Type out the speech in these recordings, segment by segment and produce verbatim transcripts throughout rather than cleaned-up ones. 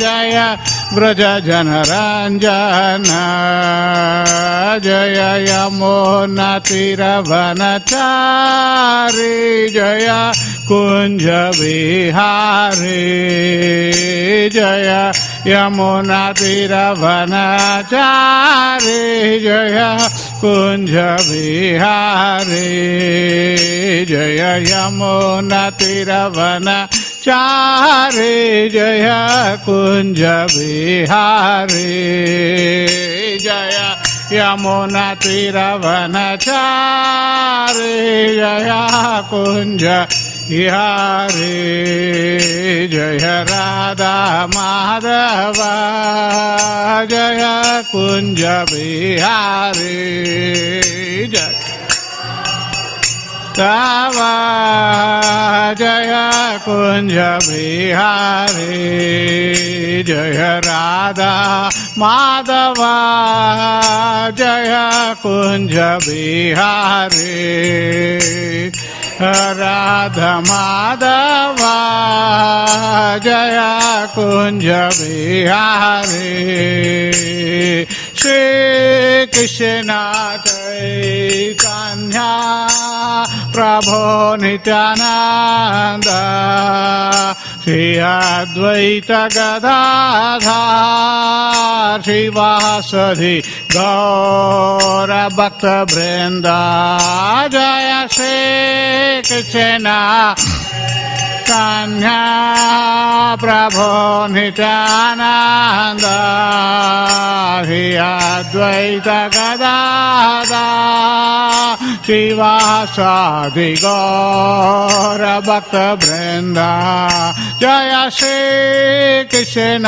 जय व्रज जनरंजन जय यमुना तीरवनचारी जय कुंज विहारी जय यमुना तीरवनचारी जय कुंज विहारी जय यमुना तीरवनचारी जय कुंज विहारी जय यमुना तीरवनचारी जय कुंज विहारी जय राधा माधव जय कुंज विहारी जय तवा जय कुंज विहारी जय राधा माधव जय कुंज विहारी राधा माधव जय कुंज विहारी श्री कृष्ण चैतन्य प्रभो नित्यानंद श्री अद्वैत गदाधर श्रीवासदि गौर भक्त वृंद जय श्री कृष्ण कन्या प्रभो नित्यानंद श्री अद्वैत गदाधर श्रीवासादि गौर भक्त वृंद जय श्री कृष्ण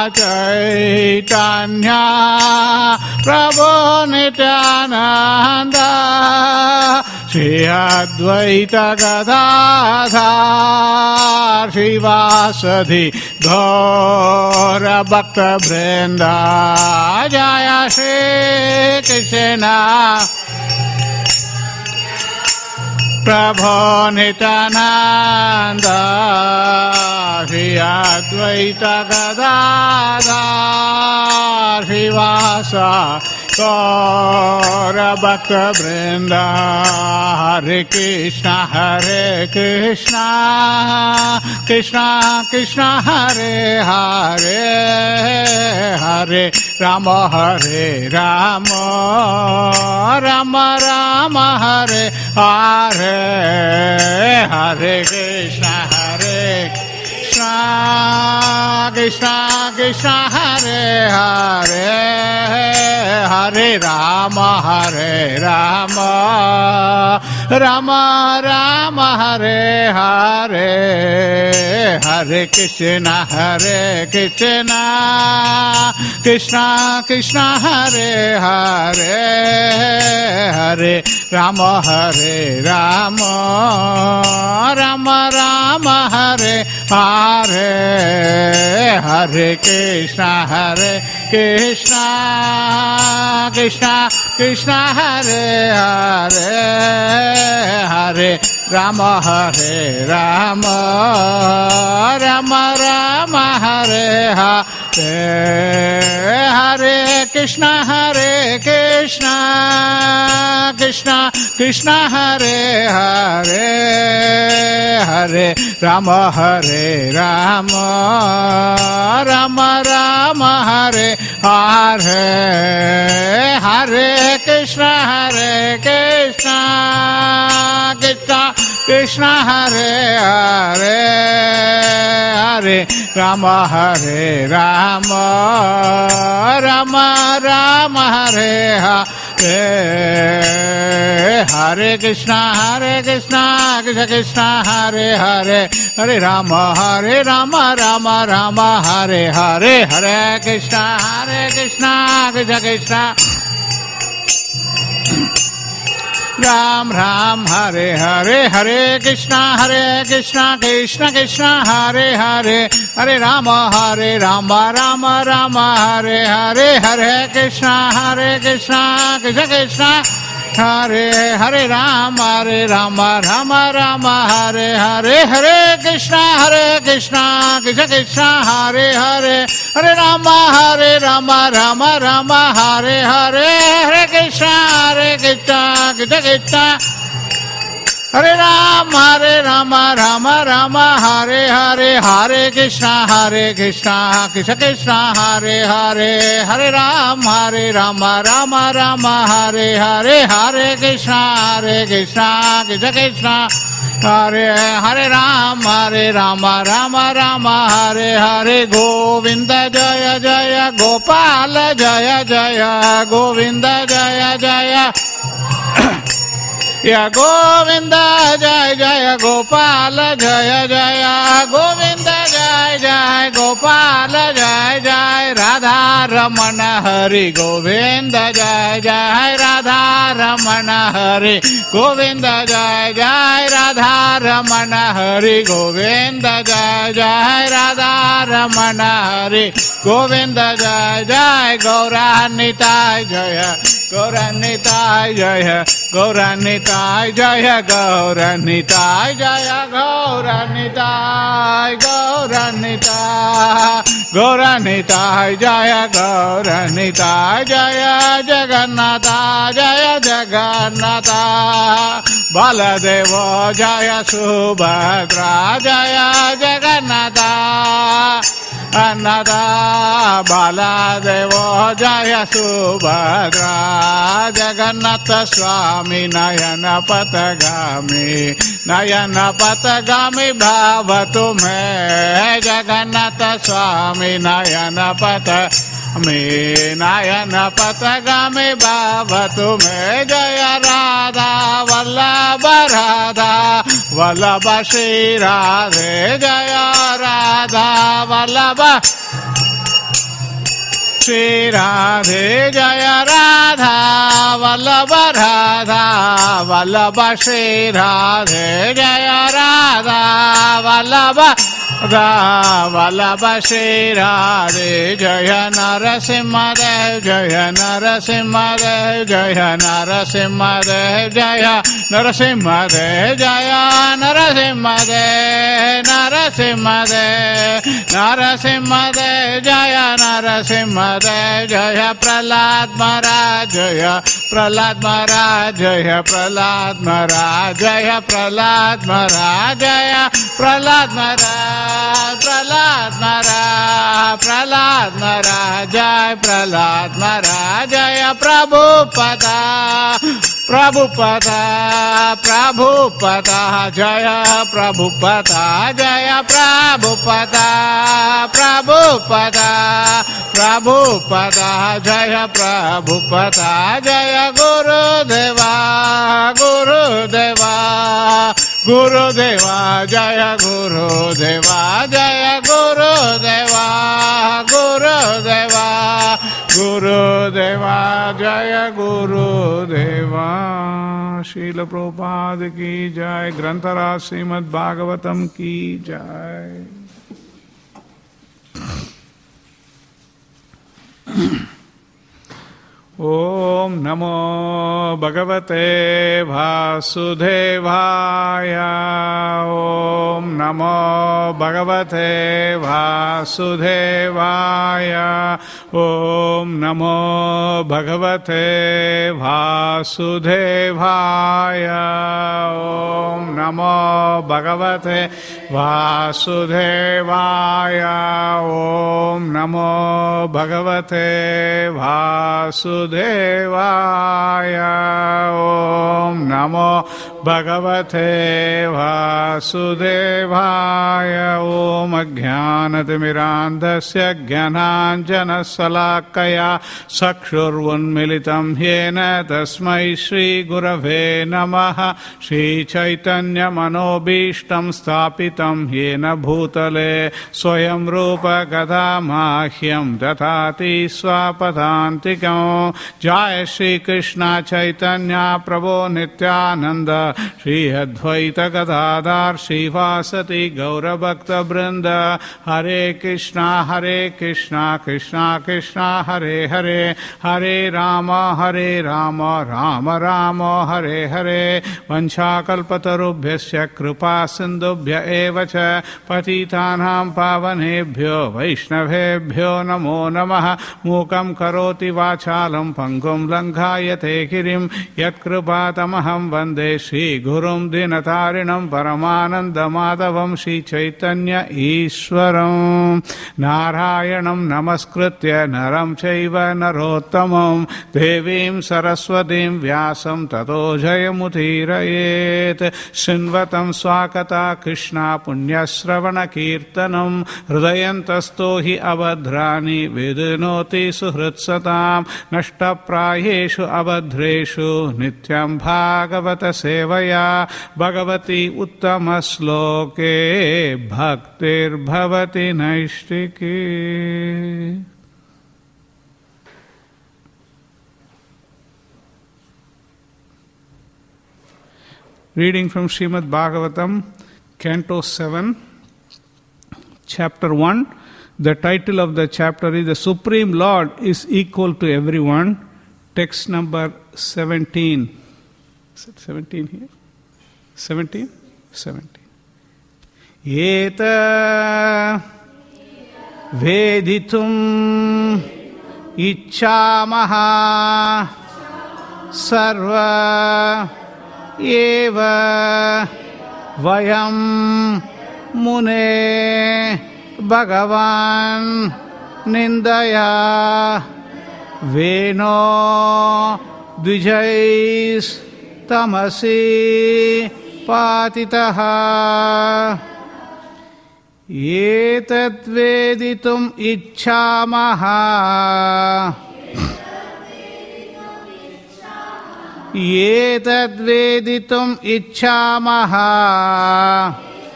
चैतन्य प्रभो नित्यानंद श्री अद्वैत गदाधर श्रीवासदि गौर भक्त वृंद जय श्री कृष्ण प्रभो नित्यानंद श्री अद्वैत गदाधर श्रीवासा गौर भक्त वृंद हरे कृष्ण हरे कृष्ण कृष्ण कृष्ण हरे हरे हरे राम हरे राम राम राम हरे हरे हरे कृष्ण हरे कृष्ण कृष्ण हरे हरे हरे राम हरे राम राम राम हरे हरे हरे कृष्ण हरे कृष्ण कृष्ण कृष्ण हरे हरे हरे राम हरे राम राम राम हरे हरे हरे कृष्ण हरे कृष्ण कृष्ण कृष्ण हरे हरे हरे राम हरे राम राम राम हरे हरे हरे कृष्ण हरे कृष्ण कृष्ण कृष्ण हरे हरे हरे राम हरे राम राम राम हरे हरे हरे कृष्ण हरे कृष्ण कृष्ण कृष्ण हरे हरे हरे राम हरे राम राम राम हरे हरे हरे कृष्ण हरे कृष्ण कृष्ण कृष्ण हरे हरे हरे राम हरे राम राम राम हरे हरे हरे कृष्ण हरे कृष्ण कृष्ण कृष्ण राम राम हरे हरे हरे कृष्णा हरे कृष्णा कृष्ण कृष्ण हरे हरे हरे राम हरे राम राम राम हरे हरे हरे कृष्णा हरे Krishna Krishna Krishna Hare Hare Rama Hare Rama Rama Rama Hare Hare Hare Krishna Hare Krishna Krishna Krishna Hare Hare Hare Rama Hare Rama Rama Rama Hare Hare Hare Krishna Hare Krishna Krishna Krishna Hare Rama Hare Rama Rama Rama Hare Hare Hare Krishna Hare Krishna Krishna Krishna Hare Hare Hare Rama Hare Rama Rama Rama Hare Hare Hare Krishna Hare Krishna Krishna Krishna Hare Hare Rama Hare Rama Rama Rama Hare Hare Govinda Jaya Jaya Gopala Jaya Jaya Govinda Jaya Jaya Ya Govinda Jaya Jaya Gopala Jaya Jaya Govinda Jaya Jaya Gopala Jaya Jaya Radha Ramana Hari Govinda Jaya Jaya Radha Ramana Hari Govinda Jaya Jaya Radha Ramana Hari Govinda Jaya Jaya Radha Ramana Hari Govinda Jaya Jaya Gauranita Jaya Gauranita Jaya Gauranita Jaya Gauranita Jaya Gauranita Gauranita Gauranita Jaya Gauranita Jaya Jagannatha Jaya Jagannatha Baladeva Jaya Subhadra Jaya Jagannatha Annada Baladeva Jaya Subhadra Jagannatha Swami Nayana Patagami Nayana Patagami Bhavatu Me Jagannatha Swami Nayana Patagami Nayana Patagami Bhavatu Me Jaya Radha Vallabha Radha Vallabha Shri Radhe Jaya Radha Vallabha Shri Radhe Jaya Radha Vallabha Radha Vallabha Shri Radhe Jaya Radha Vallabha Radha Vallabha Shri Radhe Jaya Narasimha Dev Jaya Narasimha Dev Jaya Narasimha Dev Jaya Narasimha Dev Jaya Narasimha Dev Narasimha Dev Narasimha Dev Jaya Narasimha Dev Jaya Prahlad Maharaj Jaya Prahlad Maharaj Jaya Prahlad Maharaj Jaya Prahlad Maharaj Jaya Prahlad Maharaj Prahlad Maharaj Prahlad Maharaj Jaya Prahlad Maharaj Jaya Prabhupada Prabhupada Prabhupada Jaya Prabhupada Jaya Prabhupada Prabhupada Prabhupada Jaya Prabhupada Jaya Gurudeva Gurudeva Gurudeva Jaya Gurudeva Jaya Gurudeva Gurudeva Gurudeva Jaya Gurudeva Srila Prabhupada ki jai Granthara Srimad Bhagavatam ki jai Om Namo Bhagavate Vasudevaya Om Namo Bhagavate Vasudevaya Om Namo Bhagavate Vasudevaya Om Namo Bhagavate Vasudevaya Om Namo Bhagavate Vasudevaya Devaya Om Namo Bhagavate Vasudevaya Om Ajnanatirmirandhasya Jnananjana Salakaya Sakshurvunmilitam Yena Tasmai Shri Gurave Namaha Shri Chaitanya Manobishtam Sthapitam Yena Bhutale Swayam Rupa Gadamahyam Datati Swapadantikam Jai Shri Krishna Chaitanya Prabhu Nityananda Shri Advaita Gadadhar Shri Vasati Gaura Bhakta Vrinda Govind हरे कृष्णा हरे कृष्णा कृष्णा कृष्णा हरे हरे हरे राम हरे राम राम राम हरे हरे वंशाकल्पतरुभ्यश्च कृपा सिन्धुभ्य एव च पतितानां पावनेभ्यो वैष्णवेभ्यो नमो नमः मूकं करोति वाचालं पङ्गुं लङ्घायते गिरिं यत्कृपातमहं वन्दे श्रीगुरुं दीनतारिणं परमानन्दमाधवं श्रीचैतन्य ईश्वरं नारायणं नमस्कृत्य नरं चैव नरोत्तमं देवीं सरस्वतीं व्यासं ततो जयमुदीरयेत् शृण्वतं स्वाकता कृष्णा पुण्यश्रवणकीर्तनं हृदयन्तस्तो हि अभद्राणि विदुनोति सुहृत्सतां नष्टप्रायेषु अभद्रेषु नित्यं भागवत सेवया Bhagwati उत्तमश्लोके भक्तिर्भवति नैष्टिकी. Reading from Srimad Bhagavatam, Canto seven, Chapter one. The title of the chapter is The Supreme Lord is Equal to Everyone. Text number seventeen. Is it seventeen here? seventeen? seventeen. Yeta Veditum Ichchamaha Sarva Eva Vayam Mune Bhagavan Nindaya Veno Dvijais Tamasi Patitaha Etat Veditum Ichchamaha Etat Veditum Ichchamaha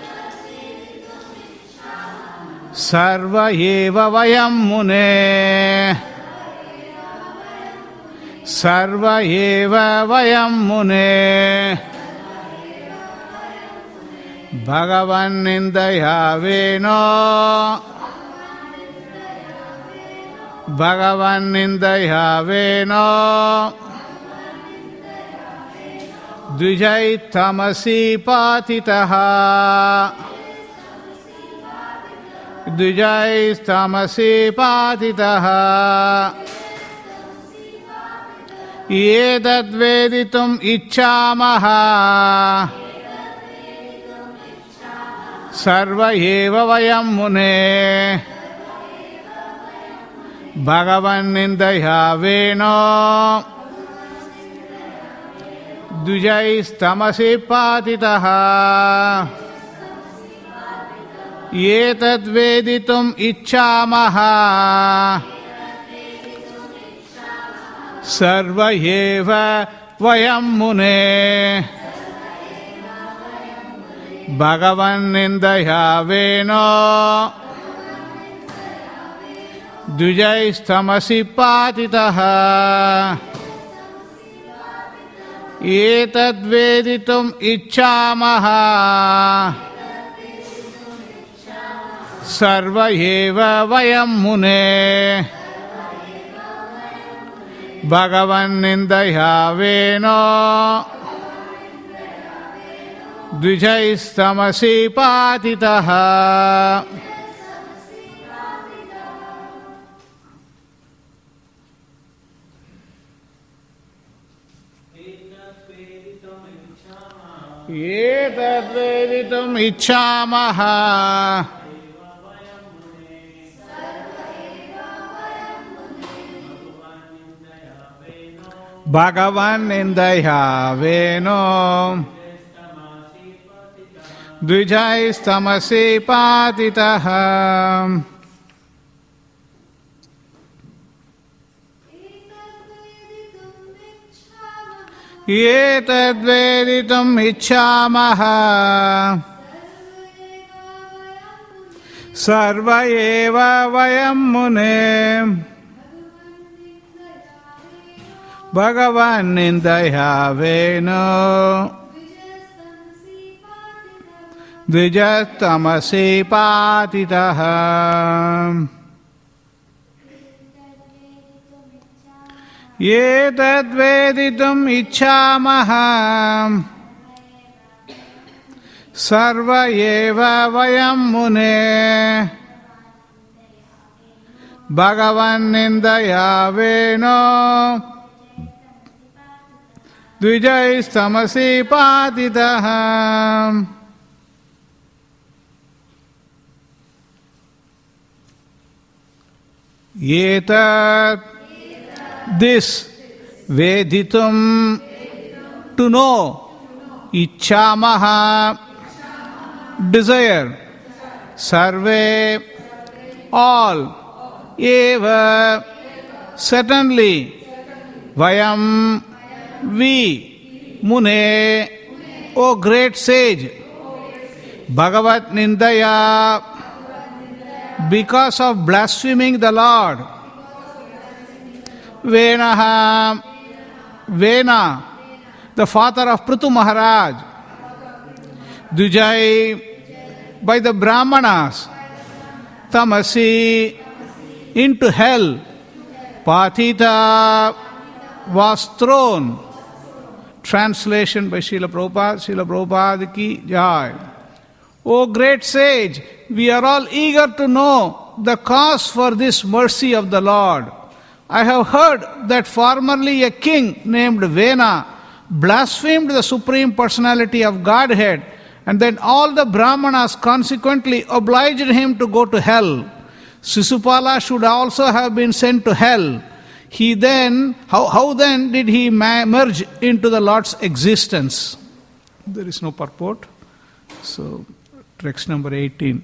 Sarva eva vayam mune Sarva eva vayam mune Bhagavan nindaya veno Bhagavan nindaya veno Dvijai tamasi patitaha Dvijai tamasi patitaha Etat veditum ichchamaha Sarva eva vayam mune Bhagavan nindaya veno Dvijai tamasi patitaha Etat veditum ichchamaha Sarva eva vayam mune Bhagavan nindaya veno Dvijai tamasi patitaha Etat veditum ichchamaha Sarva eva vayam mune Bhagavan nindaya veno Dvijai tamasi patitaha Etat veditum ichchamaha Bhagavan nindaya veno Dvijai tamasi patitaha Etat veditum ichchamaha Sarva eva vayam mune Bhagavan nindaya veno Dvijastamasi patitaha. Etad veditum icchamah sarva eva vayam mune Bhagavan nindaya veno dvijastamasi patitaha. Etad, this, veditum, to know, iccamaha, desire, sarve, all, eva, certainly, vayam, we, mune, O great sage, Bhagavat nindaya, because of blaspheming the Lord, Venaha, Vena, the father of Prithu Maharaj, Dvijai, by the Brahmanas, Tamasi, into hell, Patita, was thrown. Translation by Srila Prabhupada, Srila Prabhupada ki jai. O great sage, we are all eager to know the cause for this mercy of the Lord. I have heard that formerly a king named Vena blasphemed the Supreme Personality of Godhead, and then all the Brahmanas consequently obliged him to go to hell. Sisupala should also have been sent to hell. He then, how, how then did he merge into the Lord's existence? There is no purport. So, text number eighteen.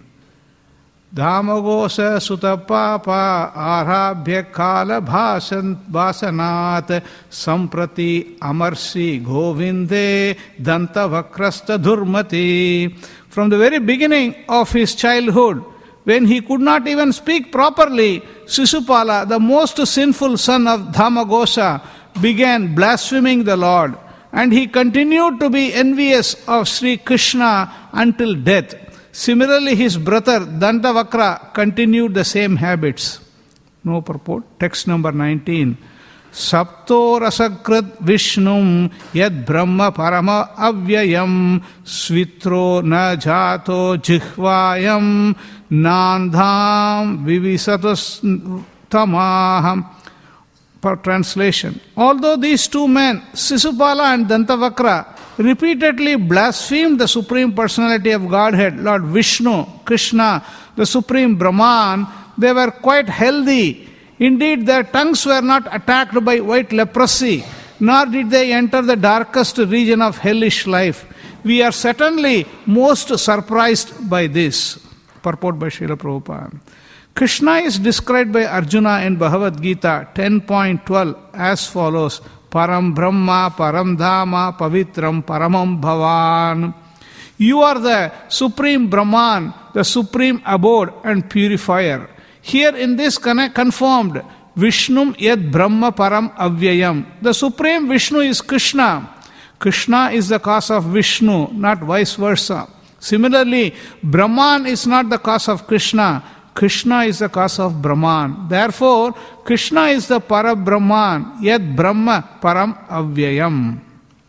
Dhamagosha sutapapa arabhya kala bhasan vasanat samprati amarsi govinde danta vakrasta dhurmati. From the very beginning of his childhood, when he could not even speak properly, Sisupala, the most sinful son of Dhamagosha, began blaspheming the Lord, and he continued to be envious of Sri Krishna until death. Similarly, his brother Dantavakra continued the same habits. No purport. Text number nineteen. Sapto rasakrit vishnum yad brahma parama avyayam svitro na jato jihvayam nandham vivisatus tamaham. For translation. Although these two men, Sisupala and Dantavakra, repeatedly blasphemed the Supreme Personality of Godhead, Lord Vishnu, Krishna, the Supreme Brahman, they were quite healthy. Indeed, their tongues were not attacked by white leprosy, nor did they enter the darkest region of hellish life. We are certainly most surprised by this. Purport by Srila Prabhupada. Krishna is described by Arjuna in Bhagavad Gita ten point twelve as follows. Param Brahma, Param Dhama, Pavitram, Paramam Bhavan. You are the Supreme Brahman, the Supreme Abode and Purifier. Here in this confirmed, Vishnum Yad Brahma Param Avyayam. The Supreme Vishnu is Krishna. Krishna is the cause of Vishnu, not vice versa. Similarly, Brahman is not the cause of Krishna. Krishna is the cause of Brahman. Therefore, Krishna is the Para Brahman, Yad Brahma Param Avyayam.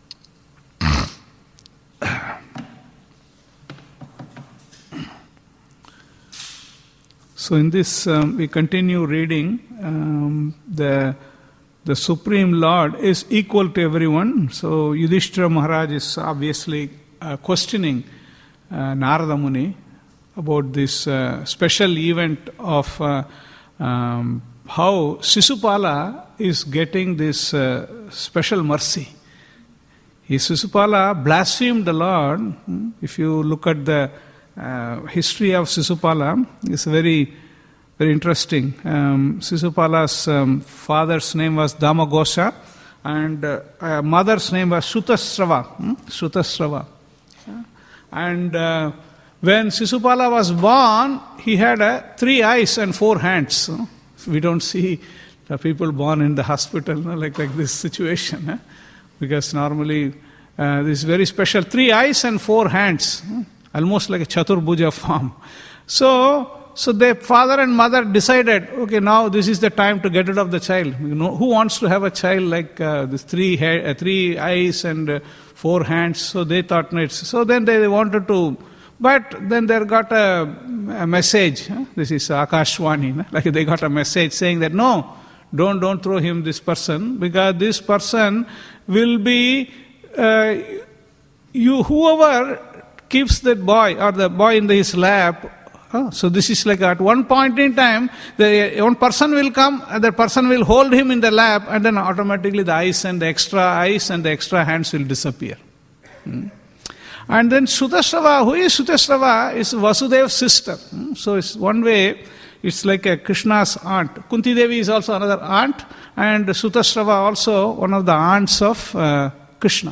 So in this, um, we continue reading. Um, the the Supreme Lord is equal to everyone. So Yudhishthira Maharaj is obviously uh, questioning uh, Narada Muni about this uh, special event of uh, um, how Sisupala is getting this uh, special mercy. He, Sisupala, blasphemed the Lord. If you look at the uh, history of Sisupala, it's very, very interesting. Um, Sisupala's um, father's name was Dhamagosha, and uh, uh, mother's name was Shrutasrava. Hmm? Shrutasrava. Yeah. And uh, when Sisupala was born, he had uh, three eyes and four hands. We don't see the people born in the hospital no, like, like this situation. Eh? Because normally uh, this is very special. Three eyes and four hands. almost like a Chaturbuja form. So, so their father and mother decided, okay, now this is the time to get rid of the child. You know, who wants to have a child like uh, this three head, uh, three eyes and uh, four hands? So they thought, no, it's, so then they wanted to, but then they got a, a message. Huh? This is Akashwani. No? Like they got a message saying that no, don't don't throw him this person, because this person will be uh, you whoever keeps that boy or the boy in his lap. Oh, so this is like at one point in time, the one person will come, and that person will hold him in the lap, and then automatically the eyes and the extra eyes and the extra hands will disappear. Hmm. And then Sutasrava, who is Sutasrava, is Vasudeva's sister. Hmm. So it's one way, it's like a Krishna's aunt. Kunti Devi is also another aunt, and Sutasrava also one of the aunts of uh, Krishna.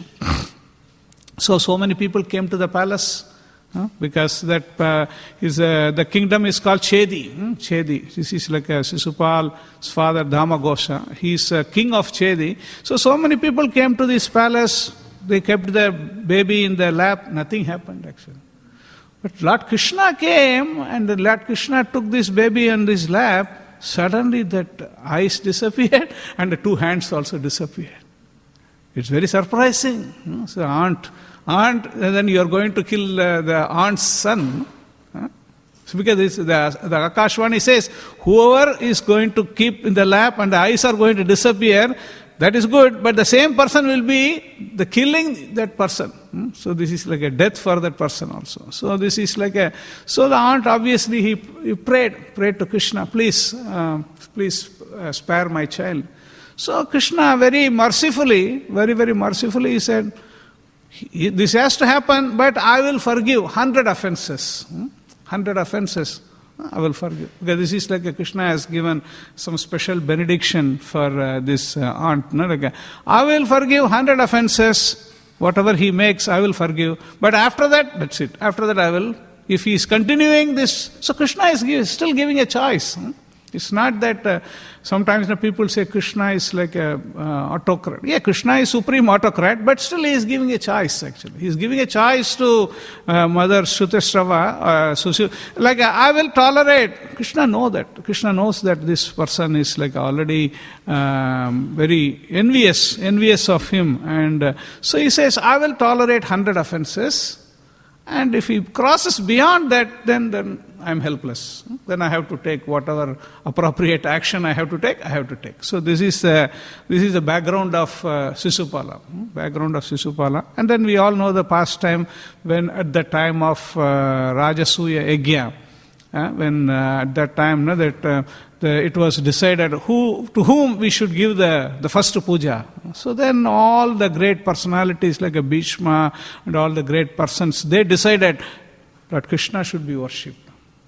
So, so many people came to the palace. Huh? Because that uh, is uh, the kingdom is called Chedi. Hmm? Chedi. This is like a Sisupal's father, Dhamagosha. He is uh, king of Chedi. So, so many people came to this palace. They kept their baby in their lap. Nothing happened actually. But Lord Krishna came, and Lord Krishna took this baby on his lap. Suddenly that eyes disappeared and the two hands also disappeared. It's very surprising. You know? So aunt, aunt, and then you are going to kill uh, the aunt's son. Huh? So because this, the, the Akashwani says, whoever is going to keep in the lap and the eyes are going to disappear, that is good, but the same person will be the killing that person. Hmm? So this is like a death for that person also. So this is like a, so the aunt obviously he, he prayed, prayed to Krishna, please, uh, please uh, spare my child. So Krishna very mercifully, very, very mercifully he said, this has to happen, but I will forgive hundred offenses. Hmm? Hundred offenses, I will forgive. Because this is like a Krishna has given some special benediction for uh, this uh, aunt. No? Like a, I will forgive hundred offenses, whatever he makes, I will forgive. But after that, that's it. After that I will, if he is continuing this, so Krishna is give, still giving a choice. Hmm? It's not that uh, sometimes the people say Krishna is like a uh, autocrat. Yeah, Krishna is supreme autocrat, but still he is giving a choice actually. He is giving a choice to uh, Mother Sutasrava. Uh, Susu, like uh, I will tolerate. Krishna know that. Krishna knows that this person is like already um, very envious, envious of him. And uh, so he says, I will tolerate hundred offenses. And if he crosses beyond that, then, then I'm helpless. Then I have to take whatever appropriate action I have to take, I have to take. So this is uh, this is the background of uh, Sisupala, background of Sisupala. And then we all know the pastime when at the time of uh, Rajasuya Yajna, uh, when uh, at that time no, that uh, the, it was decided who to whom we should give the, the first puja. So then all the great personalities like a Bhishma and all the great persons, they decided that Krishna should be worshipped.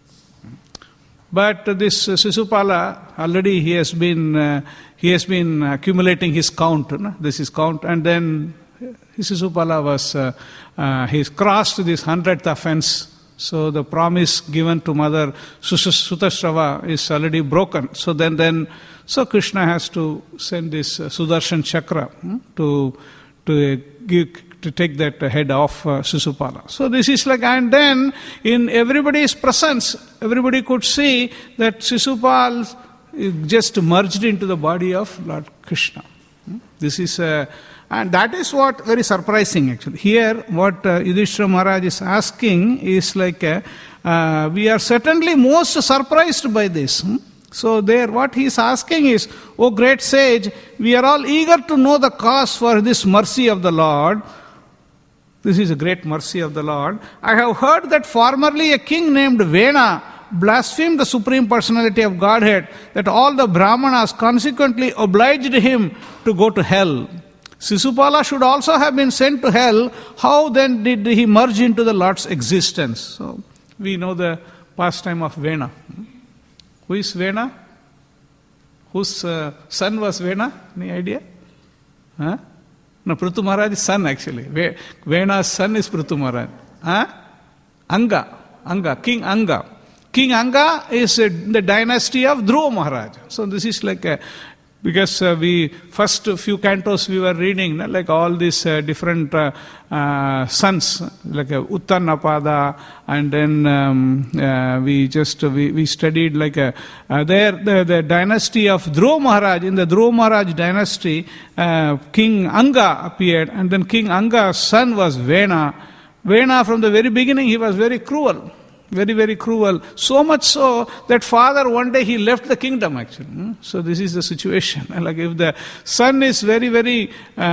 But this uh, Sisupala, already he has been uh, he has been accumulating his count. No? This is count, and then Sisupala was uh, uh, he's crossed this hundredth offense. So the promise given to Mother Sutasrava is already broken. So then, then so Krishna has to send this uh, Sudarshan Chakra hmm, to to uh, give. to take that head off uh, Sisupala. So this is like, and then in everybody's presence, everybody could see that Sisupal just merged into the body of Lord Krishna. This is, uh, and that is what very surprising actually. Here, what uh, Yudhishthira Maharaj is asking is like, uh, uh, we are certainly most surprised by this. Hmm? So there what he is asking is, O great sage, we are all eager to know the cause for this mercy of the Lord. This is a great mercy of the Lord. I have heard that formerly a king named Vena blasphemed the Supreme Personality of Godhead, that all the Brahmanas consequently obliged him to go to hell. Sisupala should also have been sent to hell. How then did he merge into the Lord's existence? So we know the pastime of Vena. Who is Vena? Whose uh, son was Vena? Any idea? Huh? No, Prithu Maharaj's son actually. Vena's son is Prithu Maharaj. Huh? Anga. Anga. King Anga. King Anga is uh, the dynasty of Dhruva Maharaj. So this is like a Because uh, we, first few cantos we were reading, like all these uh, different uh, uh, sons, like uh, Uttanapada, and then um, uh, we just, uh, we, we studied like a, uh, there, the, the dynasty of Dhruva Maharaj. In the Dhruva Maharaj dynasty, uh, King Anga appeared, and then King Anga's son was Vena. Vena, from the very beginning, he was very cruel. Very, very cruel. So much so that father one day he left the kingdom actually. So this is the situation. Like if the son is very, very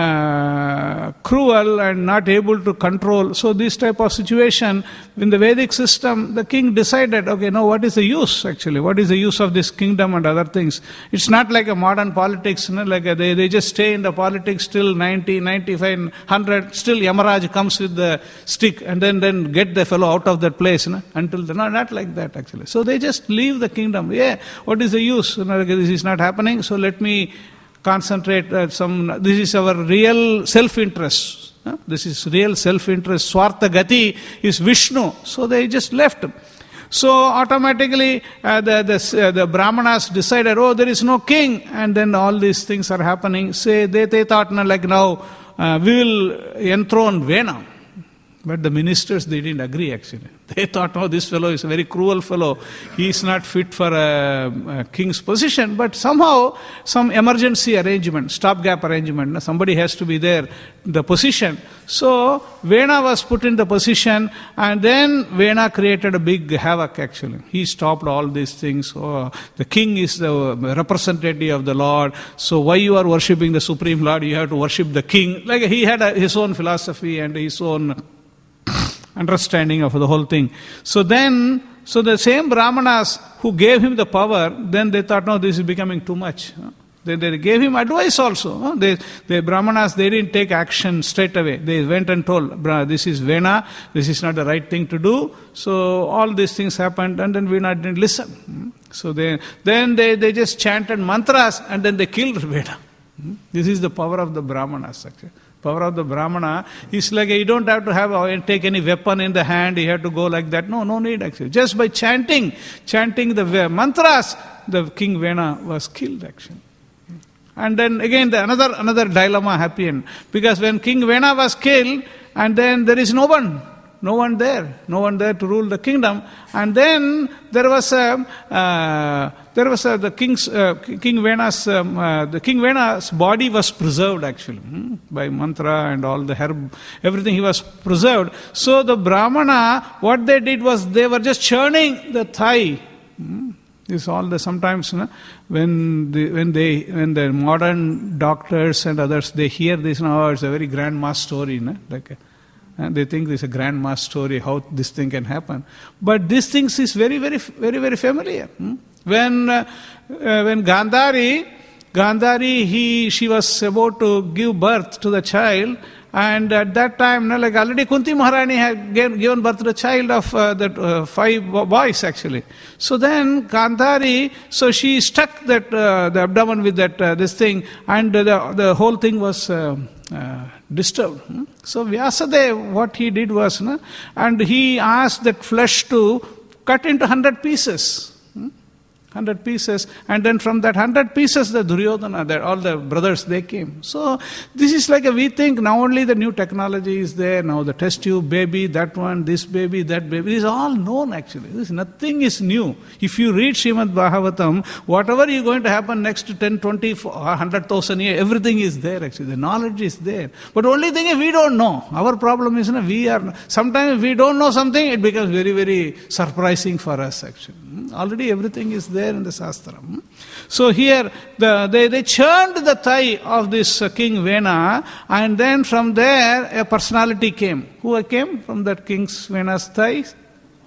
uh, cruel and not able to control, so this type of situation, in the Vedic system, the king decided, okay, now what is the use actually? What is the use of this kingdom and other things? It's not like a modern politics, you know, like a, they, they just stay in the politics till ninety, ninety-five, one hundred, still Yamaraj comes with the stick and then, then get the fellow out of that place, you know, until the, no, not like that actually. So they just leave the kingdom. Yeah, what is the use? You know, this is not happening, so let me concentrate uh, some, this is our real self-interest. Huh? This is real self-interest. Swartha Gati is Vishnu. So they just left. So automatically uh, the, the, uh, the Brahmanas decided, oh, there is no king. And then all these things are happening. Say, they, they thought, no, like now uh, we will enthrone Vena. But the ministers, they didn't agree actually. They thought, oh, this fellow is a very cruel fellow. He is not fit for a, a king's position. But somehow, some emergency arrangement, stopgap arrangement, somebody has to be there, the position. So, Vena was put in the position, and then Vena created a big havoc actually. He stopped all these things. Oh, the king is the representative of the Lord. So, why you are worshipping the Supreme Lord? You have to worship the king. Like he had a, his own philosophy and his own understanding of the whole thing. So then, so the same Brahmanas who gave him the power, then they thought, no, this is becoming too much. They, they gave him advice also. They, the Brahmanas, they didn't take action straight away. They went and told, this is Vena, this is not the right thing to do. So all these things happened, and then Vena didn't listen. So they, then they, they just chanted mantras, and then they killed Vena. This is the power of the Brahmanas actually. Power of the Brahmana is like you don't have to have take any weapon in the hand, you have to go like that. No, no need actually. Just by chanting, chanting the mantras, the King Vena was killed actually. And then again the another another dilemma happened. Because when King Vena was killed, and then there is no one, no one there, no one there to rule the kingdom. And then there was a, uh, there was a, the king's, uh, King Vena's, um, uh, the King Vena's body was preserved actually, hmm, by mantra and all the herb, everything he was preserved. So the Brahmana, what they did was they were just churning the thigh. Hmm. This all the sometimes you know, when the, when they when the modern doctors and others they hear this now, it's a very grandma story, you know, like. And they think this is a grandma story, how this thing can happen. But these things is very, very, very, very familiar. Hmm? When uh, uh, when Gandhari, Gandhari, he she was about to give birth to the child, and at that time, no, like already Kunti Maharani had given birth to the child of uh, that uh, five boys actually. So then Gandhari, so she stuck that uh, the abdomen with that uh, this thing, and uh, the the whole thing was. Uh, Uh, disturbed. Hmm? So Vyasadeva, what he did was, no, and he asked that flesh to cut into hundred pieces. Hmm? Hundred pieces, and then from that hundred pieces, the Duryodhana, that all the brothers they came. So this is like a, we think now only the new technology is there. Now the test tube baby, that one, this baby, that baby, it is all known actually. This nothing is new. If you read Srimad Bhagavatam, whatever is going to happen next ten, twenty, one hundred thousand years, everything is there actually. The knowledge is there. But only thing is we don't know. Our problem is, you know, we are sometimes we don't know something. It becomes very very surprising for us actually. Already everything is there in the Shastra. So here the, they, they churned the thigh of this uh, King Vena, and then from there a personality came. Who came from that King's Vena's thighs?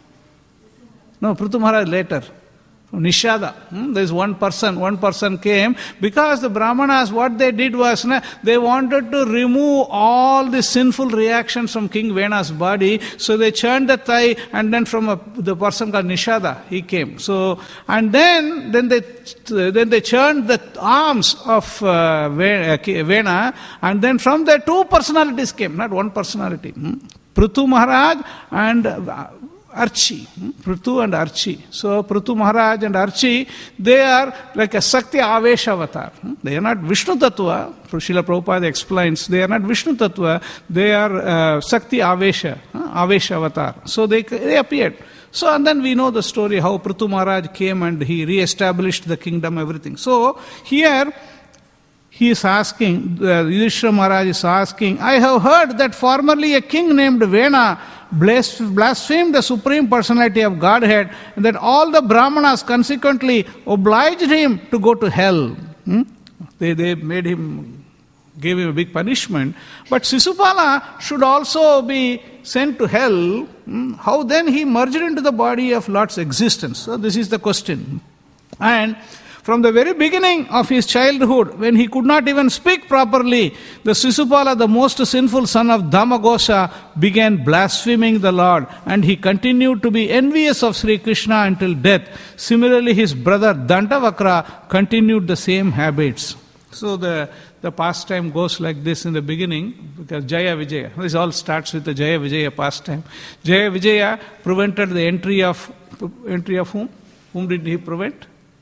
No, Prithu Maharaj later. Nishada. Hmm? There is one person, one person came, because the Brahmanas, what they did was, na, they wanted to remove all the sinful reactions from King Vena's body, so they churned the thigh, and then from a, the person called Nishada, he came. So, and then, then they, then they churned the arms of uh, Vena, and then from there two personalities came, not one personality. Hmm? Prithu Maharaj and uh, Archi, Prithu and Archi. So Prithu Maharaj and Archi, they are like a Sakti Avesha avatar. They are not Vishnu Tattva. Srila Prabhupada explains, they are not Vishnu Tattva, they are uh, Sakti Avesha, Avesha avatar. So they, they appeared. So and then we know the story how Prithu Maharaj came and he re-established the kingdom, everything. So here he is asking, uh, Yudhishthira Maharaj is asking, I have heard that formerly a king named Vena blasphemed the Supreme Personality of Godhead, and that all the Brahmanas consequently obliged him to go to hell. Hmm? They, they made him, gave him a big punishment. But Sisupala should also be sent to hell. Hmm? How then he merged into the body of Lord's existence? So this is the question. And from the very beginning of his childhood, when he could not even speak properly, the Sisupala, the most sinful son of Dhamagosha, began blaspheming the Lord, and he continued to be envious of Sri Krishna until death. Similarly, his brother Dantavakra continued the same habits. So the, the pastime goes like this in the beginning, because Jaya Vijaya, this all starts with the Jaya Vijaya pastime. Jaya Vijaya prevented the entry of, entry of whom? Whom did he prevent?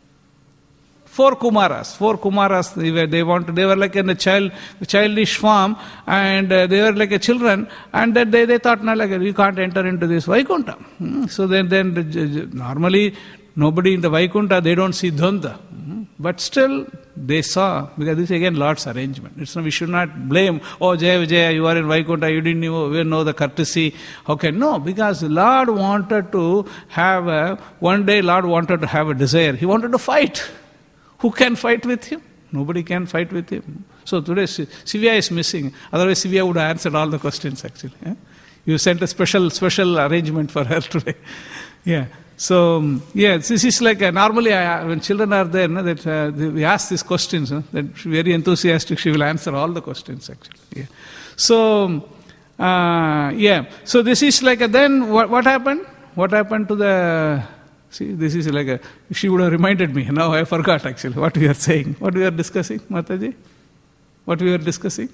Four Kumaras, four Kumaras, they were, they wanted, they were like in a child, childish form, and uh, they were like a children, and then they, they thought, no, like, you can't enter into this Vaikuntha. Hmm. So then, then the, normally, nobody in the Vaikuntha, they don't see Dvanda. Hmm. But still, they saw, because this is again Lord's arrangement. It's not, we should not blame, oh, Jaya Vijaya, you are in Vaikuntha, you didn't even know the courtesy. How can? No, because the Lord wanted to have a, one day Lord wanted to have a desire. He wanted to fight. Who can fight with him? Nobody can fight with him. So today Sivya is missing. Otherwise Sivya would have answered all the questions actually. Yeah? You sent a special special arrangement for her today. Yeah. So yeah, this is like a, normally I, when children are there, no, that uh, we ask these questions. No, that very enthusiastic. She will answer all the questions actually. Yeah. So uh, yeah. So this is like a, then what, what happened? What happened to the? See, this is like a, she would have reminded me. Now I forgot actually what we are saying. What we are discussing, Mataji? What we were discussing?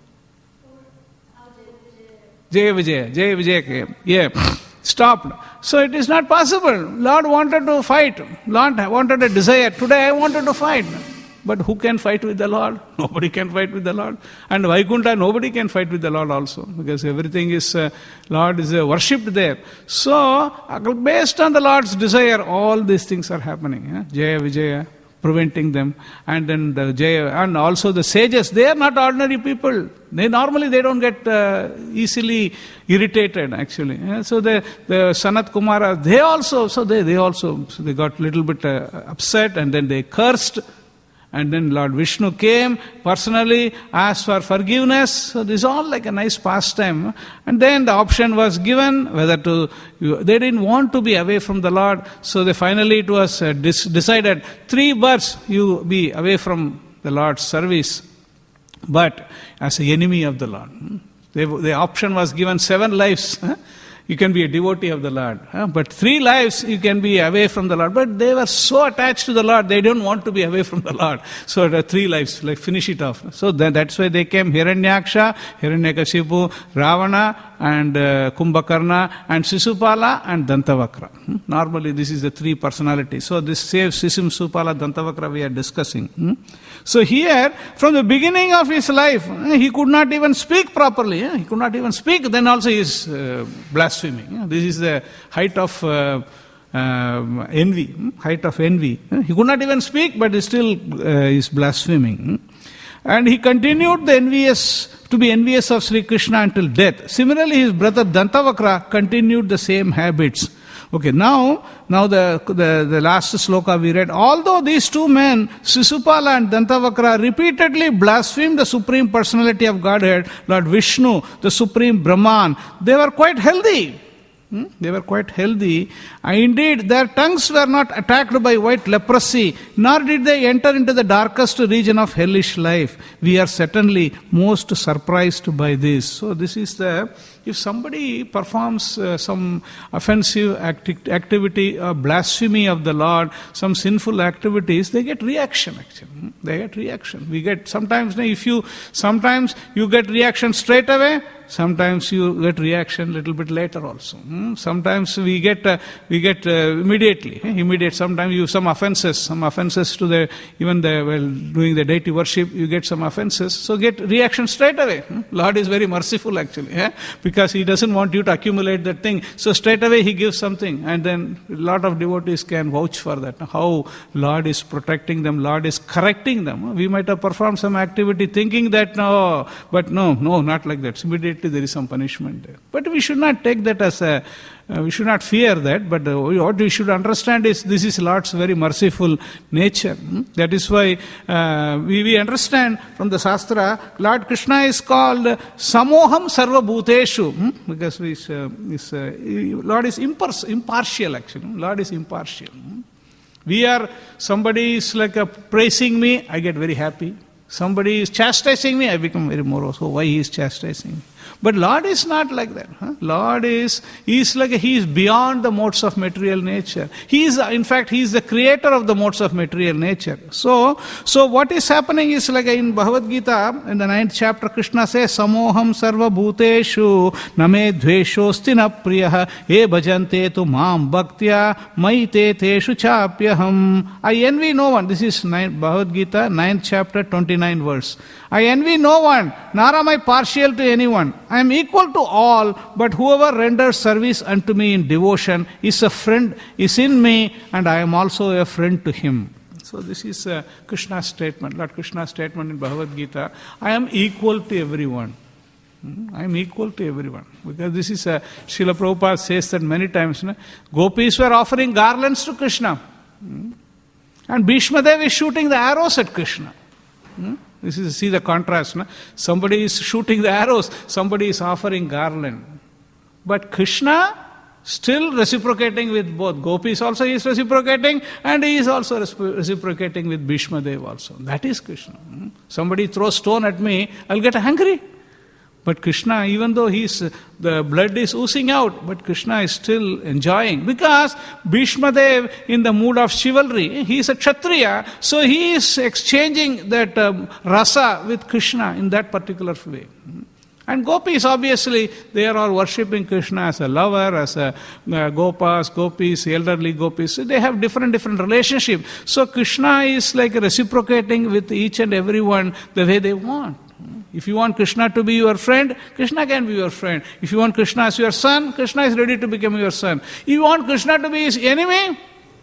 Jaya Vijaya. Jaya Vijaya came. Yeah. Stopped. So it is not possible. Lord wanted to fight. Lord wanted a desire. Today I wanted to fight. But who can fight with the Lord? Nobody can fight with the Lord. And Vaikuntha, nobody can fight with the Lord also. Because everything is, uh, Lord is uh, worshipped there. So, based on the Lord's desire, all these things are happening. Yeah? Jaya Vijaya, preventing them. And then the Jaya, and also the sages, they are not ordinary people. They normally, they don't get uh, easily irritated actually. Yeah? So the, the Sanat Kumara, they also, so they, they also, so they got a little bit uh, upset and then they cursed. And then Lord Vishnu came personally, asked for forgiveness. So this is all like a nice pastime. And then the option was given whether to, they didn't want to be away from the Lord. So they finally it was uh, dis- decided, three births you be away from the Lord's service, but as an enemy of the Lord. They, the option was given seven lives. You can be a devotee of the Lord. Huh? But three lives you can be away from the Lord. But they were so attached to the Lord, they don't want to be away from the Lord. So the three lives, like finish it off. So that, that's why they came Hiranyaksha, Hiranyakashipu, Ravana, and uh, Kumbhakarna, and Sisupala, and Dantavakra. Hmm? Normally this is the three personalities. So this same Sisim, Supala, Dantavakra we are discussing. Hmm? So here, from the beginning of his life, he could not even speak properly. He could not even speak. Then also he is uh, blaspheming. This is the height of uh, uh, envy. Height of envy. He could not even speak, but he still uh, is blaspheming. And he continued the envious to be envious of Sri Krishna until death. Similarly, his brother Dantavakra continued the same habits. Okay, now, now the, the, the last sloka we read. Although these two men, Sisupala and Dantavakra, repeatedly blasphemed the Supreme Personality of Godhead, Lord Vishnu, the Supreme Brahman, they were quite healthy. Hmm? They were quite healthy. And indeed, their tongues were not attacked by white leprosy, nor did they enter into the darkest region of hellish life. We are certainly most surprised by this. So this is the, if somebody performs uh, some offensive acti- activity, uh, blasphemy of the Lord, some sinful activities, they get reaction actually. They get reaction. We get, sometimes if you, sometimes you get reaction straight away, Sometimes you get reaction a little bit later also. Hmm? Sometimes we get uh, we get uh, immediately, eh? immediate. Sometimes you some offenses, some offenses to the even the well doing the deity worship, you get some offenses. So get reaction straight away. Hmm? Lord is very merciful actually, eh? Because He doesn't want you to accumulate that thing. So straight away He gives something, and then a lot of devotees can vouch for that. How Lord is protecting them, Lord is correcting them. We might have performed some activity thinking that no, but no, no, not like that. Immediately there is some punishment there. But we should not take that as a, uh, we should not fear that, but uh, what we should understand is this is Lord's very merciful nature. Hmm? That is why uh, we, we understand from the Shastra, Lord Krishna is called Samoham Sarva Bhuteshu, hmm? because we, uh, is, uh, Lord is impars- impartial actually. Lord is impartial. Hmm? We are, somebody is like uh, praising me, I get very happy. Somebody is chastising me, I become very morose. Oh, why he is chastising me? But Lord is not like that. Huh? Lord is, He is like, a, He is beyond the modes of material nature. He is, in fact, He is the creator of the modes of material nature. So, so what is happening is like in Bhagavad Gita, in the ninth chapter, Krishna says, Samoham sarva bhuteshu name dveshosti na priyaha e bhajante tu mam bhaktya maite teshu chapyaham. I envy no one. This is ninth, Bhagavad Gita, ninth chapter, twenty-ninth verse. I envy no one, nor am I partial to anyone. I am equal to all, but whoever renders service unto me in devotion is a friend, is in me, and I am also a friend to him. So this is uh, Krishna's statement, Lord Krishna's statement in Bhagavad Gita. I am equal to everyone. I am equal to everyone. Because this is, uh, Srila Prabhupada says that many times. No? Gopis were offering garlands to Krishna. And Bhishma Dev is shooting the arrows at Krishna. This is, see the contrast. No? Somebody is shooting the arrows, somebody is offering garland. But Krishna still reciprocating with both. Gopis also is reciprocating, and he is also reciprocating with Bhishma Dev also. That is Krishna. Somebody throws stone at me, I'll get angry. But Krishna, even though he's, the blood is oozing out, but Krishna is still enjoying. Because Bhishma Dev, in the mood of chivalry, he is a Kshatriya, so he is exchanging that um, rasa with Krishna in that particular way. And gopis, obviously, they are all worshipping Krishna as a lover, as a uh, gopas, gopis, elderly gopis. They have different, different relationship. So Krishna is like reciprocating with each and everyone the way they want. If you want Krishna to be your friend, Krishna can be your friend. If you want Krishna as your son, Krishna is ready to become your son. If you want Krishna to be his enemy,